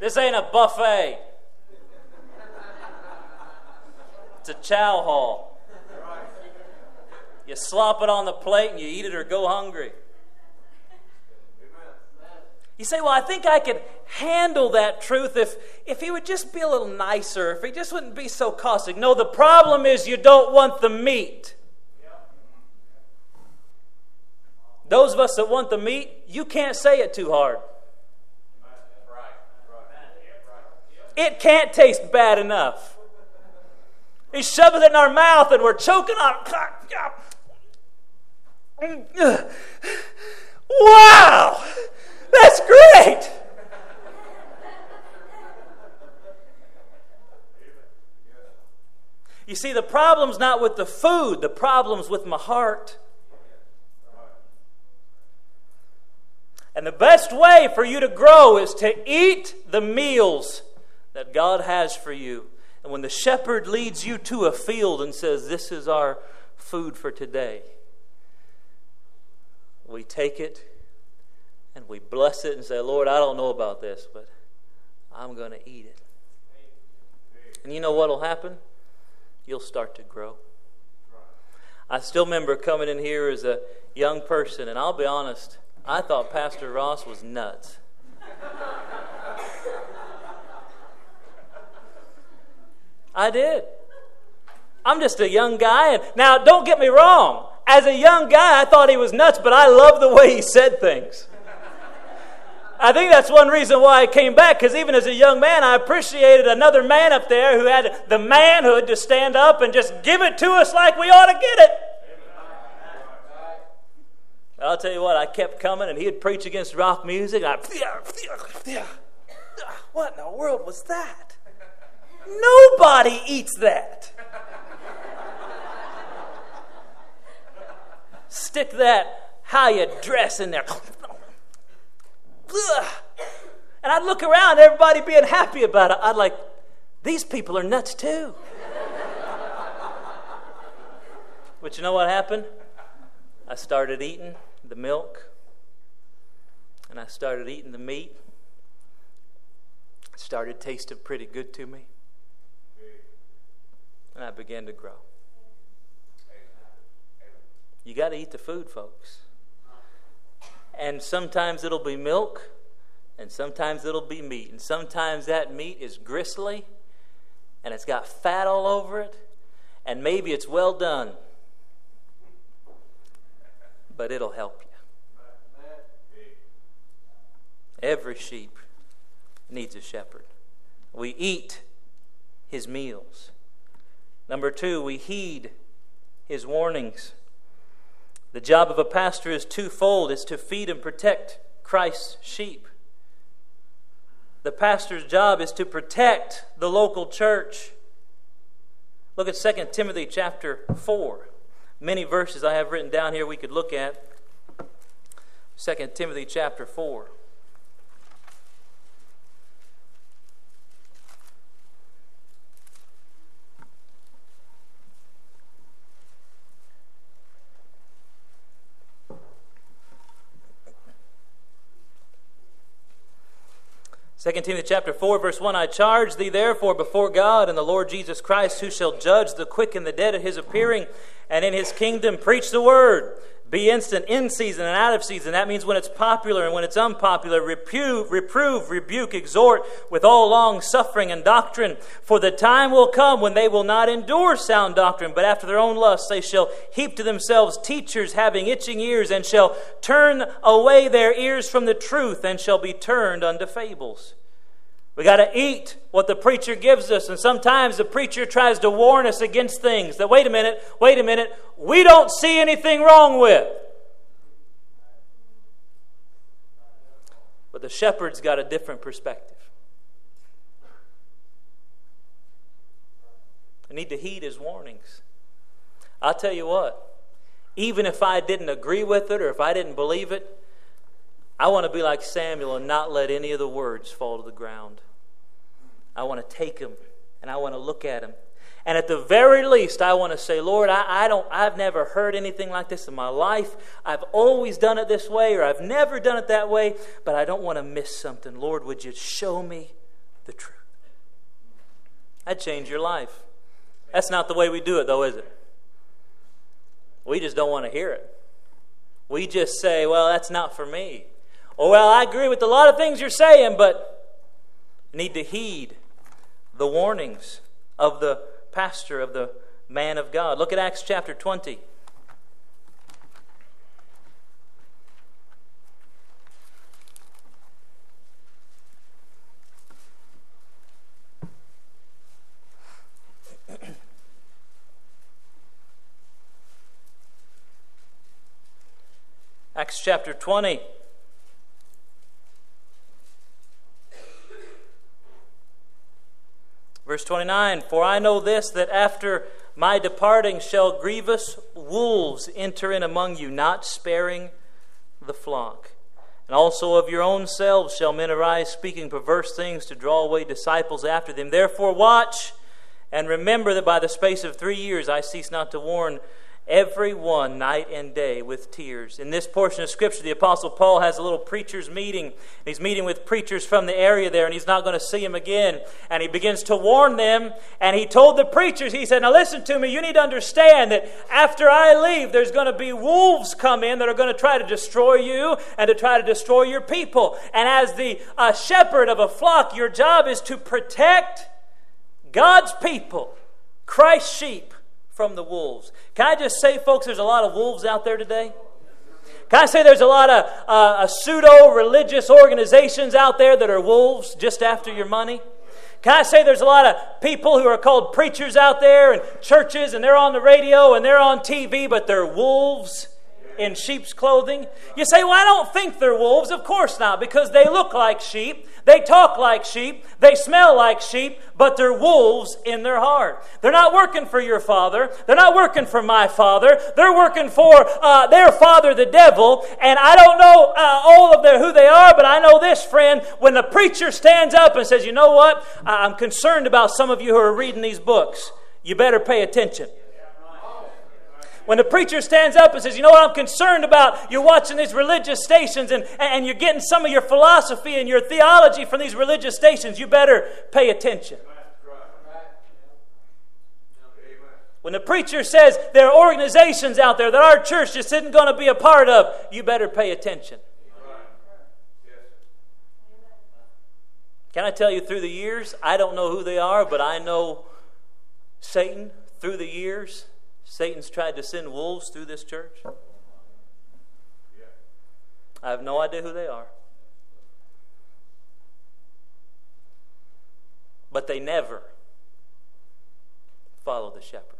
C: This ain't a buffet. It's a chow hall. You slop it on the plate and you eat it or go hungry. You say, well, I think I could handle that truth if he would just be a little nicer, if he just wouldn't be so caustic. No, the problem is you don't want the meat. Those of us that want the meat, you can't say it too hard. It can't taste bad enough. He shoves it in our mouth and we're choking on it. Wow! That's great! You see, the problem's not with the food. The problem's with my heart. And the best way for you to grow is to eat the meals that God has for you. And when the shepherd leads you to a field and says, this is our food for today, we take it and we bless it and say, Lord, I don't know about this, but I'm going to eat it. And you know what will happen? You'll start to grow. I still remember coming in here as a young person, and I'll be honest, I thought Pastor Ross was nuts. I did. I'm just a young guy. And now, don't get me wrong. As a young guy, I thought he was nuts, but I love the way he said things. I think that's one reason why I came back, because even as a young man, I appreciated another man up there who had the manhood to stand up and just give it to us like we ought to get it. I'll tell you what, I kept coming, and he'd preach against rock music. What in the world was that? Nobody eats that. Stick that how you dress in there. And I'd look around, everybody being happy about it. I'd like, these people are nuts too. But you know what happened? I started eating the milk, and I started eating the meat. It started tasting pretty good to me. And I began to grow. You got to eat the food, folks. And sometimes it'll be milk, and sometimes it'll be meat. And sometimes that meat is gristly, and it's got fat all over it, and maybe it's well done. But it'll help you. Every sheep needs a shepherd. We eat his meals. Number 2, we heed his warnings. The job of a pastor is twofold. It's to feed and protect Christ's sheep. The pastor's job is to protect the local church. Look at 2 Timothy chapter 4. Many verses I have written down here we could look at. 2 Timothy chapter 4. Second Timothy chapter 4, verse 1, I charge thee therefore before God and the Lord Jesus Christ, who shall judge the quick and the dead at his appearing, and in his kingdom preach the word. Be instant in season and out of season. That means when it's popular and when it's unpopular. Reprove, rebuke, exhort with all long suffering and doctrine. For the time will come when they will not endure sound doctrine, but after their own lusts they shall heap to themselves teachers having itching ears, and shall turn away their ears from the truth, and shall be turned unto fables. We got to eat what the preacher gives us. And sometimes the preacher tries to warn us against things that, wait a minute, we don't see anything wrong with. But the shepherd's got a different perspective. I need to heed his warnings. I'll tell you what, even if I didn't agree with it or if I didn't believe it, I want to be like Samuel and not let any of the words fall to the ground. I want to take them and I want to look at them. And at the very least, I want to say, Lord, I've never heard anything like this in my life. I've always done it this way, or I've never done it that way, but I don't want to miss something. Lord, would you show me the truth. That'd change your life. That's not the way we do it, though, is it? We just don't want to hear it. We just say, well, that's not for me. Or, well, I agree with a lot of things you're saying, but you need to heed the warnings of the pastor, of the man of God. Look at Acts chapter 20. Acts chapter 20. Verse 29, for I know this, that after my departing shall grievous wolves enter in among you, not sparing the flock. And also of your own selves shall men arise, speaking perverse things to draw away disciples after them. Therefore watch, and remember that by the space of 3 years I cease not to warn every one night and day with tears. In this portion of Scripture, the Apostle Paul has a little preacher's meeting. He's meeting with preachers from the area there, and he's not going to see them again. And he begins to warn them, and he told the preachers, he said, now listen to me, you need to understand that after I leave, there's going to be wolves come in that are going to try to destroy you and to try to destroy your people. And as the shepherd of a flock, your job is to protect God's people, Christ's sheep, from the wolves. Can I just say, folks, there's a lot of wolves out there today? Can I say there's a lot of pseudo-religious organizations out there that are wolves just after your money? Can I say there's a lot of people who are called preachers out there and churches, and they're on the radio and they're on TV, but they're wolves in sheep's clothing? You say, well, I don't think they're wolves. Of course not, because they look like sheep, they talk like sheep, they smell like sheep, but they're wolves in their heart. They're not working for your father. They're not working for my father. They're working for their father, the devil. And I don't know all of who they are, but I know this, friend. When the preacher stands up and says, you know what? I'm concerned about some of you who are reading these books. You better pay attention. When the preacher stands up and says, you know what, I'm concerned about, you're watching these religious stations and you're getting some of your philosophy and your theology from these religious stations, you better pay attention. When the preacher says there are organizations out there that our church just isn't going to be a part of, you better pay attention. Can I tell you, through the years, I don't know who they are, but I know Satan through the years. Satan's tried to send wolves through this church. I have no idea who they are. But they never follow the shepherd.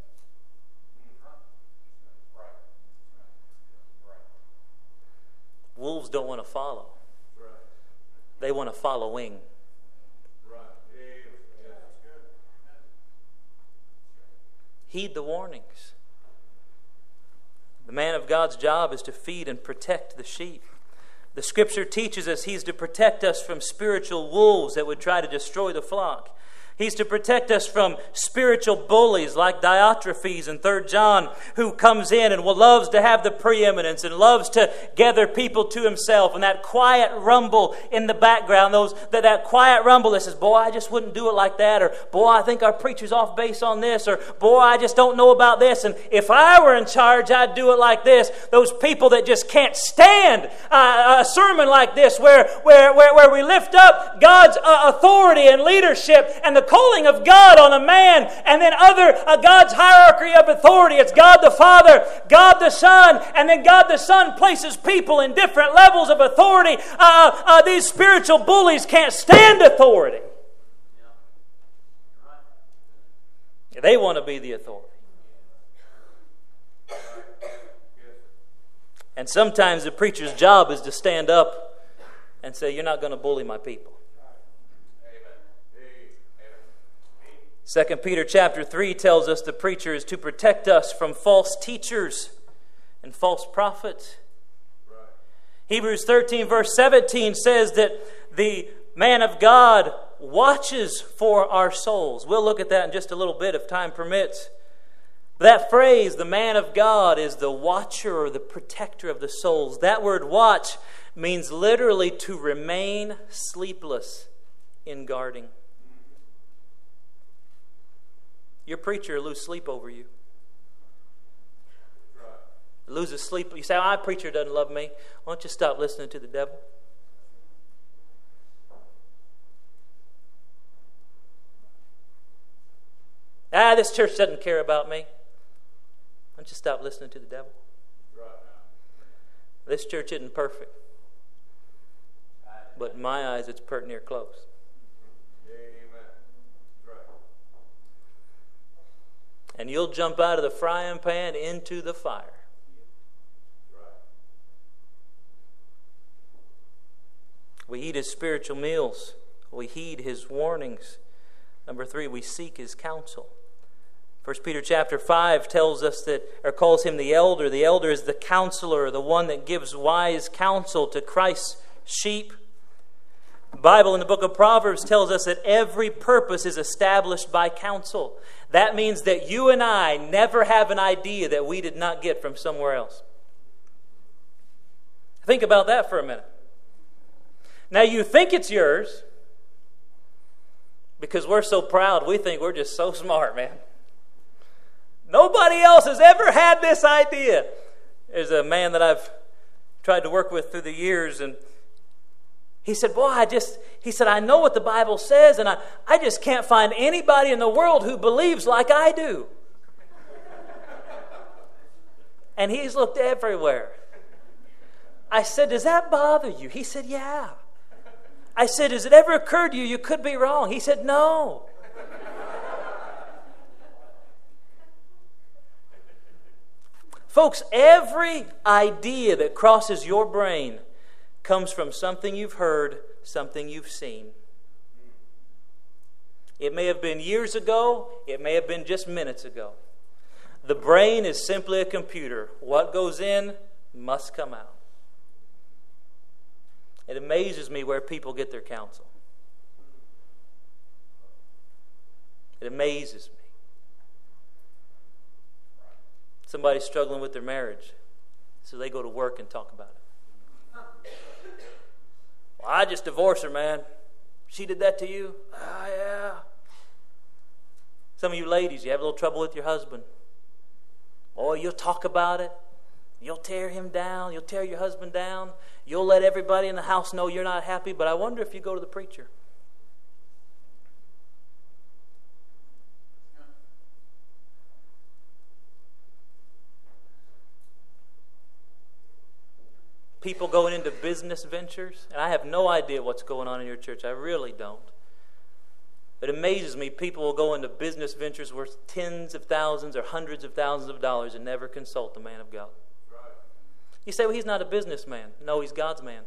C: Wolves don't want to follow. They want to following. Heed the warnings. The man of God's job is to feed and protect the sheep. The Scripture teaches us he's to protect us from spiritual wolves that would try to destroy the flock. He's to protect us from spiritual bullies like Diotrephes in 3 John, who comes in and loves to have the preeminence and loves to gather people to himself. And that quiet rumble in the background, that quiet rumble that says, boy, I just wouldn't do it like that. Or, boy, I think our preacher's off base on this. Or, boy, I just don't know about this. And if I were in charge, I'd do it like this. Those people that just can't stand a sermon like this where we lift up God's authority and leadership and the calling of God on a man, and then God's hierarchy of authority. It's God the Father, God the Son, and then God the Son places people in different levels of authority. These spiritual bullies can't stand authority. They want to be the authority. And sometimes the preacher's job is to stand up and say, you're not going to bully my people. 2 Peter chapter 3 tells us the preacher is to protect us from false teachers and false prophets. Right. Hebrews 13 verse 17 says that the man of God watches for our souls. We'll look at that in just a little bit if time permits. That phrase, the man of God, is the watcher or the protector of the souls. That word watch means literally to remain sleepless in guarding. preacher will lose sleep over you. Loses sleep. You say, "Oh, my preacher doesn't love me." Why don't you stop listening to the devil? This church doesn't care about me. Why don't you stop listening to the devil? This church isn't perfect. But in my eyes, it's pert near close. And you'll jump out of the frying pan into the fire. We eat His spiritual meals. We heed His warnings. Number 3, we seek His counsel. 1 Peter chapter 5 tells us that, or calls Him the elder. The elder is the counselor, the one that gives wise counsel to Christ's sheep. The Bible in the book of Proverbs tells us that every purpose is established by counsel. That means that you and I never have an idea that we did not get from somewhere else. Think about that for a minute. Now you think it's yours because we're so proud. We think we're just so smart, man. Nobody else has ever had this idea. There's a man that I've tried to work with through the years, and he said, I know what the Bible says, and I just can't find anybody in the world who believes like I do. And he's looked everywhere. I said, "Does that bother you?" He said, "Yeah." I said, "Has it ever occurred to you could be wrong?" He said, "No." Folks, every idea that crosses your brain comes from something you've heard, something you've seen. It may have been years ago. It may have been just minutes ago. The brain is simply a computer. What goes in must come out. It amazes me where people get their counsel. It amazes me. Somebody's struggling with their marriage, so they go to work and talk about it. "Well, I just divorced her, man. She did that to you?" "Ah, yeah." Some of you ladies, you have a little trouble with your husband. Oh, you'll talk about it. You'll tear him down. You'll tear your husband down. You'll let everybody in the house know you're not happy. But I wonder if you go to the preacher. People going into business ventures, and I have no idea what's going on in your church. I really don't. It amazes me. People will go into business ventures worth tens of thousands or hundreds of thousands of dollars and never consult the man of God. Right. You say, "Well, he's not a businessman." No, he's God's man.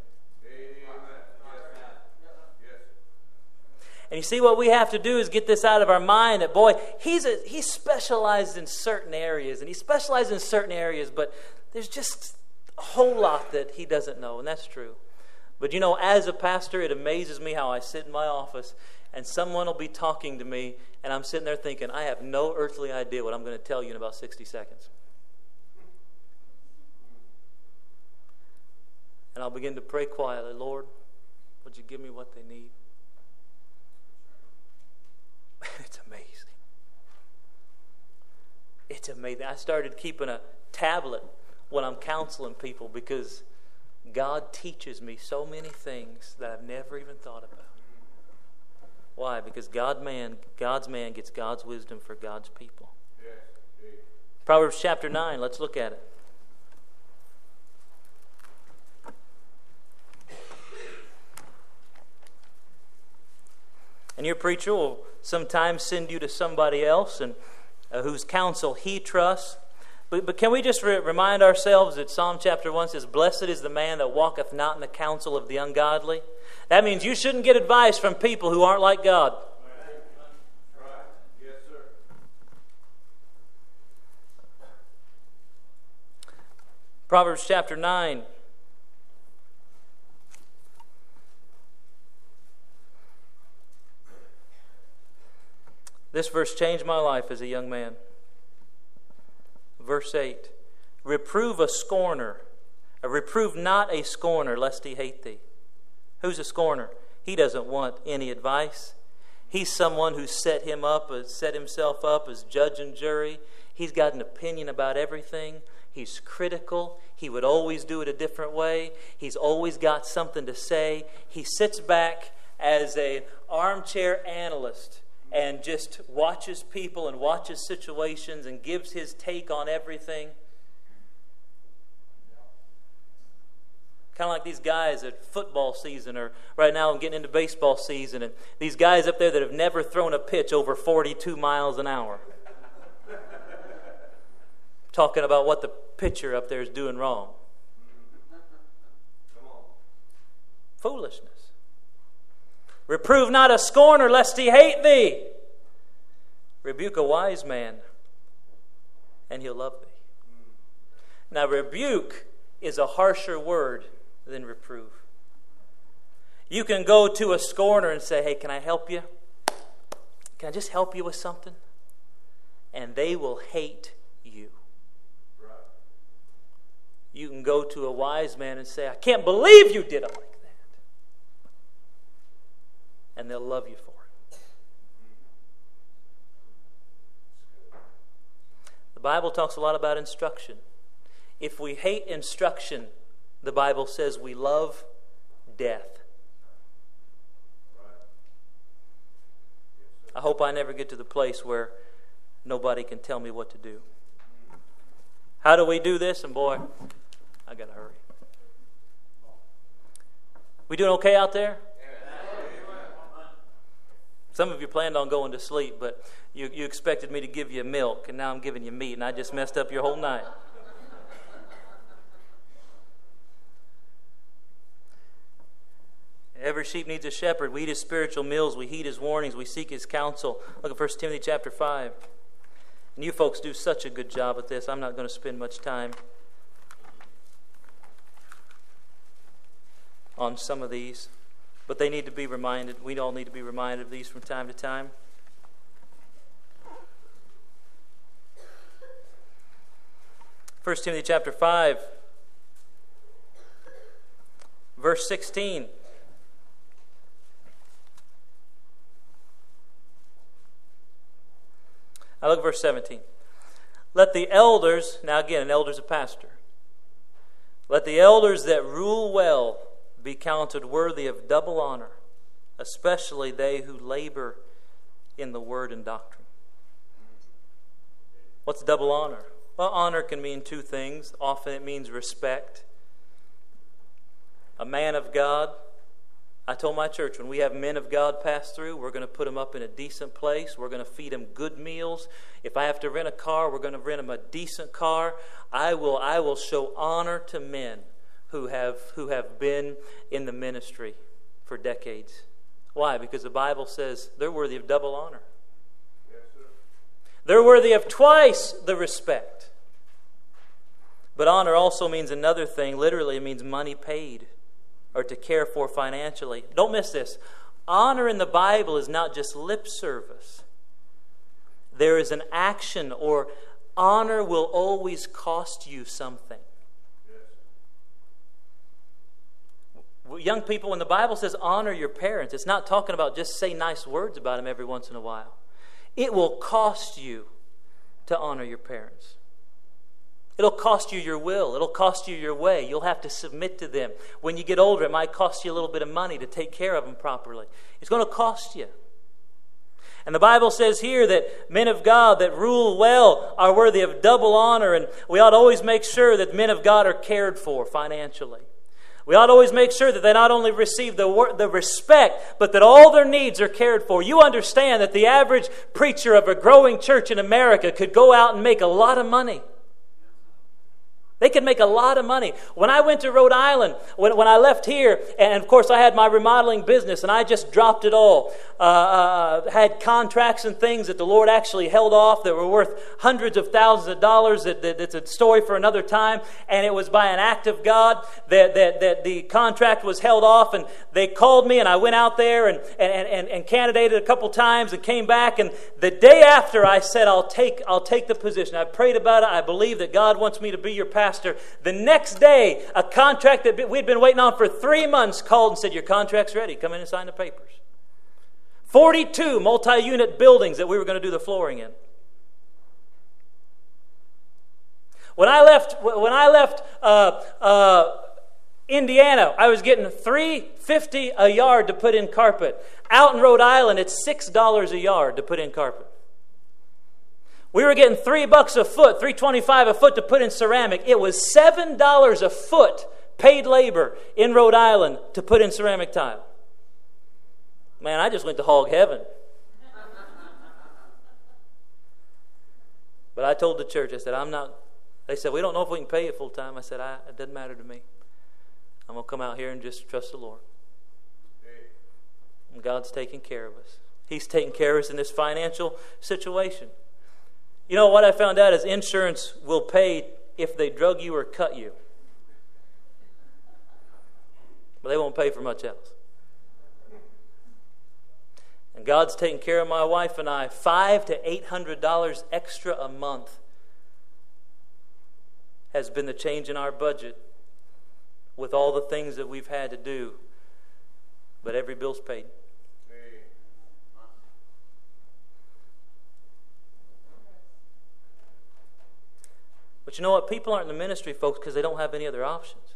C: And you see, what we have to do is get this out of our mind that, boy, he specializes in certain areas, and he specializes in certain areas, but there's just a whole lot that he doesn't know, and that's true. But you know, as a pastor, it amazes me how I sit in my office and someone will be talking to me and I'm sitting there thinking, I have no earthly idea what I'm going to tell you in about 60 seconds. And I'll begin to pray quietly, "Lord, would you give me what they need?" It's amazing. It's amazing. I started keeping a tablet when I'm counseling people because God teaches me so many things that I've never even thought about. Why? Because God's man gets God's wisdom for God's people. Proverbs chapter 9, let's look at it. And your preacher will sometimes send you to somebody else and whose counsel he trusts. But can we just remind ourselves that Psalm chapter 1 says, "Blessed is the man that walketh not in the counsel of the ungodly." That means you shouldn't get advice from people who aren't like God.
B: Right. Yes, sir.
C: Proverbs chapter 9. This verse changed my life as a young man. Verse 8, "Reprove a scorner, reprove not a scorner, lest he hate thee." Who's a scorner? He doesn't want any advice. He's someone who set himself up as judge and jury. He's got an opinion about everything. He's critical. He would always do it a different way. He's always got something to say. He sits back as an armchair analyst and just watches people and watches situations and gives his take on everything. Kind of like these guys at football season, or right now I'm getting into baseball season, and these guys up there that have never thrown a pitch over 42 miles an hour. Talking about what the pitcher up there is doing wrong. Foolishness. Reprove not a scorner, lest he hate thee. Rebuke a wise man, and he'll love thee. Now, rebuke is a harsher word than reprove. You can go to a scorner and say, hey, can I help you? Can I just help you with something? And they will hate you. Right. You can go to a wise man and say, I can't believe you did it like that. And they'll love you for it. The Bible talks a lot about instruction. If we hate instruction, the Bible says we love death. I hope I never get to the place where nobody can tell me what to do. How do we do this? And boy, I got to hurry. We doing okay out there? Some of you planned on going to sleep, but you expected me to give you milk, and now I'm giving you meat, and I just messed up your whole night. Every sheep needs a shepherd. We eat his spiritual meals. We heed his warnings. We seek his counsel. Look at 1 Timothy chapter 5. And you folks do such a good job at this. I'm not going to spend much time on some of these. But they need to be reminded. We all need to be reminded of these from time to time. First Timothy chapter 5, verse 16. Now look at verse 17. Let the elders, now again, an elder's a pastor. Let the elders that rule well be counted worthy of double honor, especially they who labor in the word and doctrine. What's double honor? Well, honor can mean two things. Often it means respect. A man of God, I told my church, when we have men of God pass through, we're going to put them up in a decent place. We're going to feed them good meals. If I have to rent a car, we're going to rent them a decent car. I will show honor to men who have been in the ministry for decades. Why? Because the Bible says they're worthy of double honor. Yes, sir. They're worthy of twice the respect. But honor also means another thing. Literally, it means money paid, or to care for financially. Don't miss this. Honor in the Bible is not just lip service. There is an action, or honor will always cost you something. Yes. Young people, when the Bible says honor your parents, it's not talking about just say nice words about them every once in a while. It will cost you to honor your parents. It'll cost you your will. It'll cost you your way. You'll have to submit to them. When you get older, it might cost you a little bit of money to take care of them properly. It's going to cost you. And the Bible says here that men of God that rule well are worthy of double honor, and we ought to always make sure that men of God are cared for financially. We ought to always make sure that they not only receive the respect, but that all their needs are cared for. You understand that the average preacher of a growing church in America could go out and make a lot of money. They could make a lot of money. When I went to Rhode Island, when I left here, and of course I had my remodeling business, and I just dropped it all. Had contracts and things that the Lord actually held off that were worth hundreds of thousands of dollars. That's a story for another time. And it was by an act of God that the contract was held off. And they called me, and I went out there and candidated a couple times and came back. And the day after, I said, I'll take the position. I prayed about it. I believe that God wants me to be your pastor. The next day, a contract that we'd been waiting on for 3 months called and said, your contract's ready. Come in and sign the papers. 42 multi-unit buildings that we were going to do the flooring in. When I left Indiana, I was getting $3.50 a yard to put in carpet. Out in Rhode Island, it's $6 a yard to put in carpet. We were getting $3 a foot, $3.25 a foot to put in ceramic. It was $7 a foot paid labor in Rhode Island to put in ceramic tile. Man, I just went to hog heaven. But I told the church, I said, I'm not. They said, we don't know if we can pay you full time. I said, it doesn't matter to me. I'm going to come out here and just trust the Lord. And God's taking care of us. He's taking care of us in this financial situation. You know, what I found out is insurance will pay if they drug you or cut you. But they won't pay for much else. And God's taking care of my wife and I. $500 to $800 extra a month has been the change in our budget with all the things that we've had to do. But every bill's paid. But you know what? People aren't in the ministry, folks, because they don't have any other options.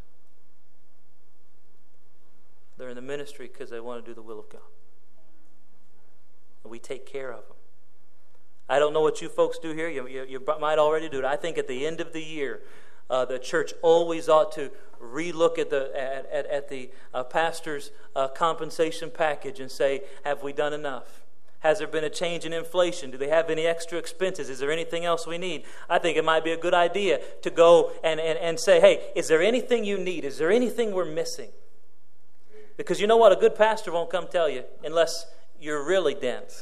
C: They're in the ministry because they want to do the will of God. And we take care of them. I don't know what you folks do here. You might already do it. I think at the end of the year, the church always ought to relook at the pastor's compensation package and say, have we done enough? Has there been a change in inflation? Do they have any extra expenses? Is there anything else we need? I think it might be a good idea to go and say, hey, is there anything you need? Is there anything we're missing? Because you know what? A good pastor won't come tell you unless you're really dense.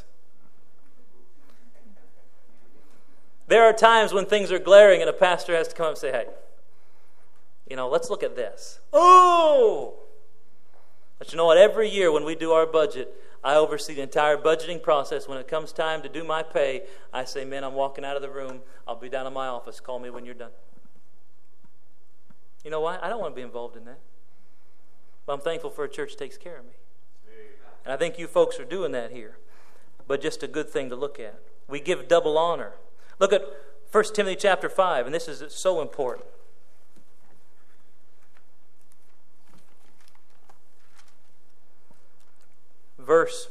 C: There are times when things are glaring and a pastor has to come up and say, hey, let's look at this. Oh! But you know what? Every year when we do our budget, I oversee the entire budgeting process. When it comes time to do my pay, I say, man, I'm walking out of the room. I'll be down in my office. Call me when you're done. You know why? I don't want to be involved in that. But I'm thankful for a church that takes care of me. And I think you folks are doing that here. But just a good thing to look at. We give double honor. Look at 1 Timothy chapter 5, and this is so important. Verse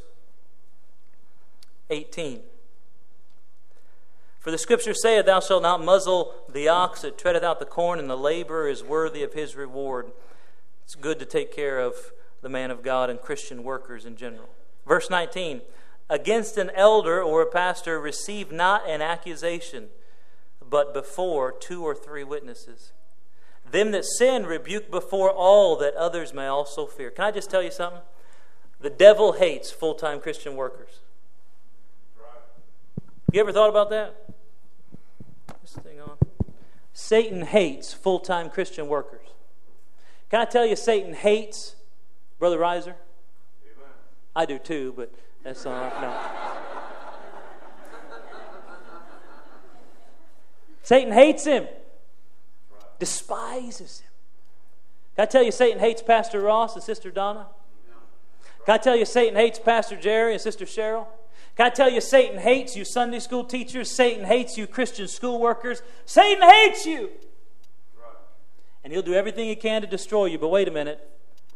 C: 18. For the scripture saith, thou shalt not muzzle the ox that treadeth out the corn, and the laborer is worthy of his reward. It's good to take care of the man of God and Christian workers in general. Verse 19. Against an elder or a pastor receive not an accusation, but before 2 or 3 witnesses. Them that sin rebuke before all, that others may also fear. Can I just tell you something? The devil hates full-time Christian workers. You ever thought about that? This thing on. Satan hates full-time Christian workers. Can I tell you Satan hates Brother Reiser? Amen. I do too, but that's all right. No. Satan hates him. Despises him. Can I tell you Satan hates Pastor Ross and Sister Donna? Can I tell you Satan hates Pastor Jerry and Sister Cheryl? Can I tell you Satan hates you Sunday school teachers? Satan hates you Christian school workers? Satan hates you! And he'll do everything he can to destroy you. But wait a minute.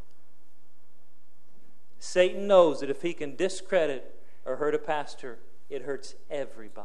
C: Satan knows that if he can discredit or hurt a pastor, it hurts everybody.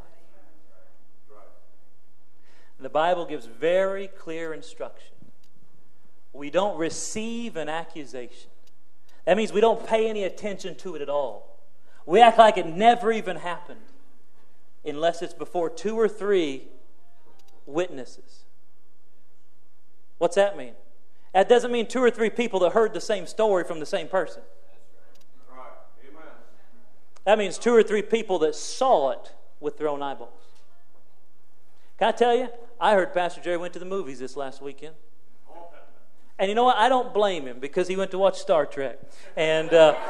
C: And the Bible gives very clear instruction. We don't receive an accusation. That means we don't pay any attention to it at all. We act like it never even happened unless it's before 2 or 3 witnesses. What's that mean? That doesn't mean 2 or 3 people that heard the same story from the same person. That means 2 or 3 people that saw it with their own eyeballs. Can I tell you? I heard Pastor Jerry went to the movies this last weekend. And you know what? I don't blame him because he went to watch Star Trek. And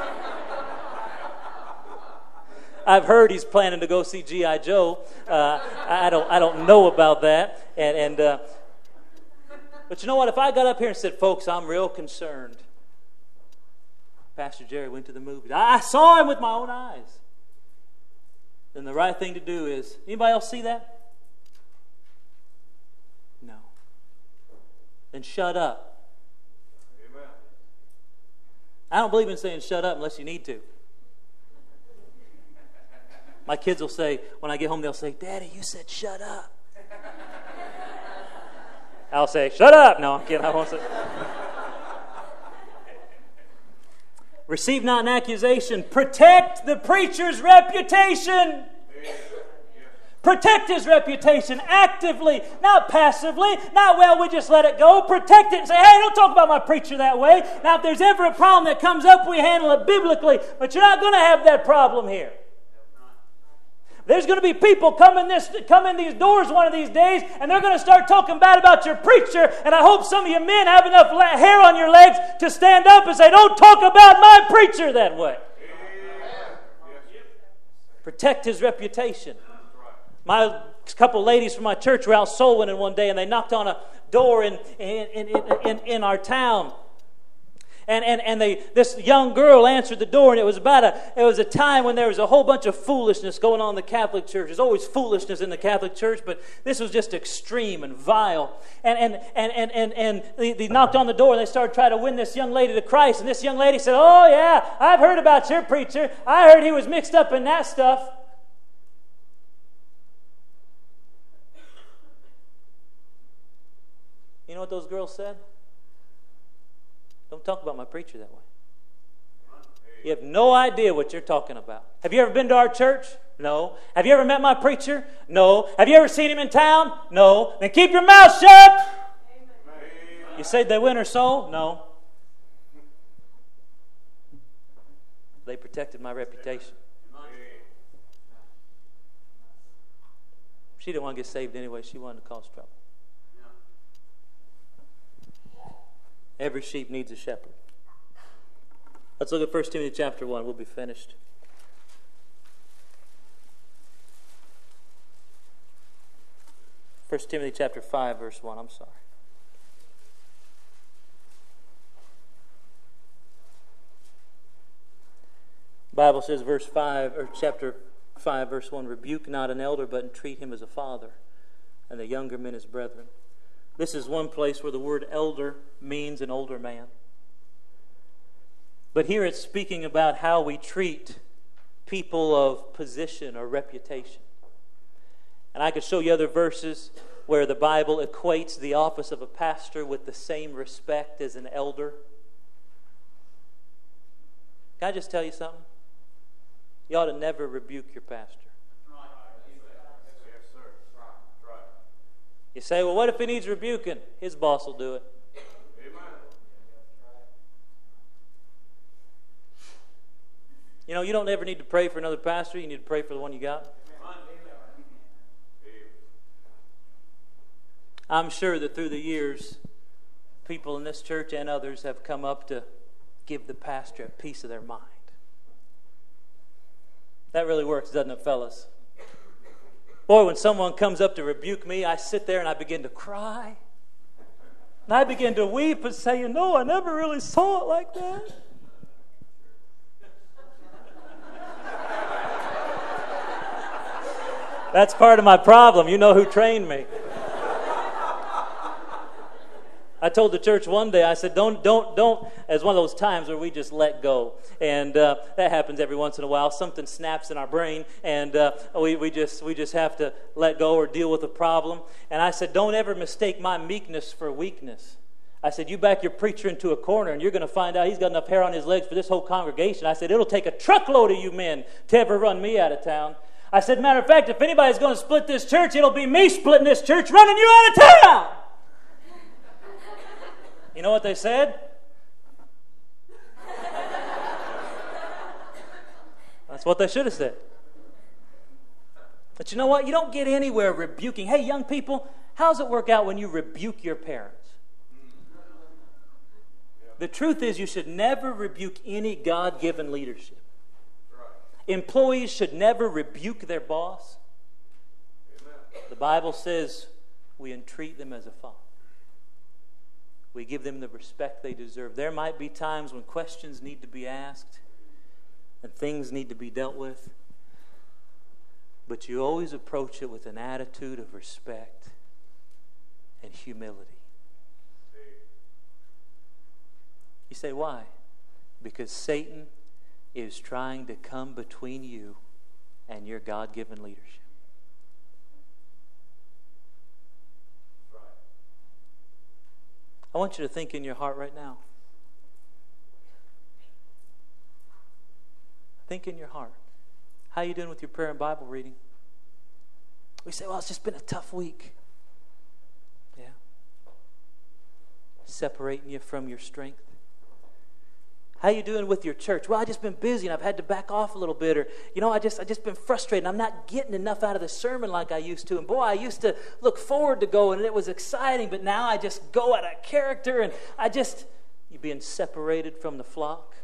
C: I've heard he's planning to go see G.I. Joe. I don't know about that. But you know what? If I got up here and said, folks, I'm real concerned. Pastor Jerry went to the movies. I saw him with my own eyes. then the right thing to do is, anybody else see that? No. Then shut up.
D: Amen.
C: I don't believe in saying shut up unless you need to. My kids will say, when I get home, they'll say, Daddy, you said shut up. I'll say, shut up. No, I'm kidding. I won't say. Receive not an accusation. Protect the preacher's reputation. Protect his reputation actively, not passively. Not, well, we just let it go. Protect it and say, hey, don't talk about my preacher that way. Now, if there's ever a problem that comes up, we handle it biblically. But you're not going to have that problem here. There's going to be people come in these doors one of these days, and they're going to start talking bad about your preacher. And I hope some of you men have enough hair on your legs to stand up and say, don't talk about my preacher that way. Protect his reputation. My couple ladies from my church were out soul winning one day, and they knocked on a door in our town. And this young girl answered the door, and it was a time when there was a whole bunch of foolishness going on in the Catholic Church. There's always foolishness in the Catholic Church, but this was just extreme and vile. And they knocked on the door, and they started trying to win this young lady to Christ. And this young lady said, "Oh yeah, I've heard about your preacher. I heard he was mixed up in that stuff." You know what those girls said? Don't talk about my preacher that way. You have no idea what you're talking about. Have you ever been to our church? No. Have you ever met my preacher? No. Have you ever seen him in town? No. Then keep your mouth shut. You saved their winner's soul? No. They protected my reputation. She didn't want to get saved anyway. She wanted to cause trouble. Every sheep needs a shepherd. Let's look at 1 Timothy chapter 1. We'll be finished. 1 Timothy chapter 5, verse 1. I'm sorry. The Bible says, chapter 5, verse 1, rebuke not an elder, but entreat him as a father, and the younger men as brethren. This is one place where the word elder means an older man. But here it's speaking about how we treat people of position or reputation. And I could show you other verses where the Bible equates the office of a pastor with the same respect as an elder. Can I just tell you something? You ought to never rebuke your pastor. You say, well, what if he needs rebuking? His boss will do it. Amen. You know, you don't ever need to pray for another pastor. You need to pray for the one you got. Amen. I'm sure that through the years, people in this church and others have come up to give the pastor a piece of their mind. That really works, doesn't it, fellas? Boy, when someone comes up to rebuke me, I sit there and I begin to cry. And I begin to weep and say, you know, I never really saw it like that. That's part of my problem. You know who trained me. I told the church one day, I said, don't. It's one of those times where we just let go. And that happens every once in a while. Something snaps in our brain, and we just have to let go or deal with a problem. And I said, don't ever mistake my meekness for weakness. I said, you back your preacher into a corner, and you're going to find out he's got enough hair on his legs for this whole congregation. I said, it'll take a truckload of you men to ever run me out of town. I said, matter of fact, if anybody's going to split this church, it'll be me splitting this church, running you out of town. You know what they said? That's what they should have said. But you know what? You don't get anywhere rebuking. Hey, young people, how does it work out when you rebuke your parents? The truth is you should never rebuke any God-given leadership. Employees should never rebuke their boss. The Bible says we entreat them as a father. We give them the respect they deserve. There might be times when questions need to be asked and things need to be dealt with. But you always approach it with an attitude of respect and humility. You say, why? Because Satan is trying to come between you and your God-given leadership. I want you to think in your heart right now. Think in your heart. How are you doing with your prayer and Bible reading? We say, well, it's just been a tough week. Yeah. Separating you from your strength. How you doing with your church? Well, I've just been busy and I've had to back off a little bit. Or, I just been frustrated. I'm not getting enough out of the sermon like I used to. And boy, I used to look forward to going and it was exciting. But now I just go out of character and you're being separated from the flock.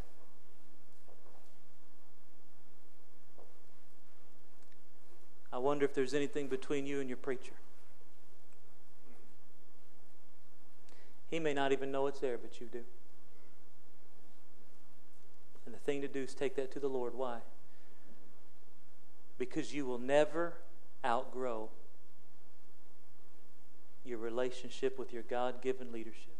C: I wonder if there's anything between you and your preacher. He may not even know it's there, but you do. And the thing to do is take that to the Lord. Why? Because you will never outgrow your relationship with your God-given leadership.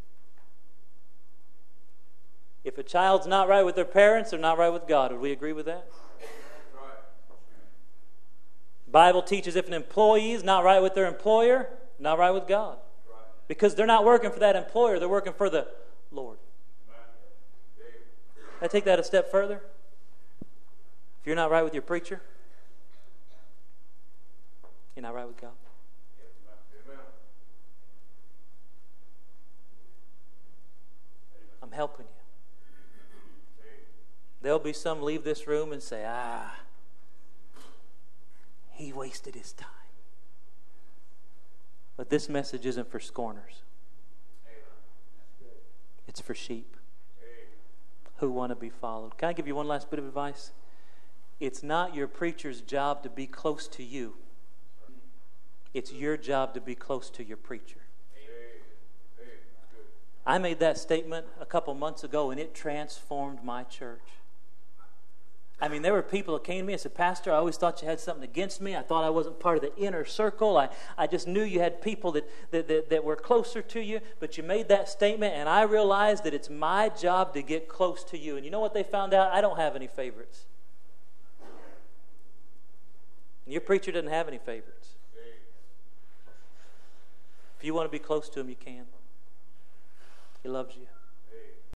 C: If a child's not right with their parents, they're not right with God. Would we agree with that? Bible teaches if an employee is not right with their employer, not right with God. Because they're not working for that employer, they're working for the Lord. I take that a step further. If you're not right with your preacher, you're not right with God. I'm helping you. There'll be some leave this room and say, he wasted his time. But this message isn't for scorners. It's for sheep who want to be followed. Can I give you one last bit of advice? It's not your preacher's job to be close to you. It's your job to be close to your preacher. I made that statement a couple months ago and it transformed my church. I mean, there were people that came to me and said, Pastor, I always thought you had something against me. I thought I wasn't part of the inner circle. I just knew you had people that were closer to you, but you made that statement, and I realized that it's my job to get close to you. And you know what they found out? I don't have any favorites. Your preacher doesn't have any favorites. If you want to be close to him, you can. He loves you.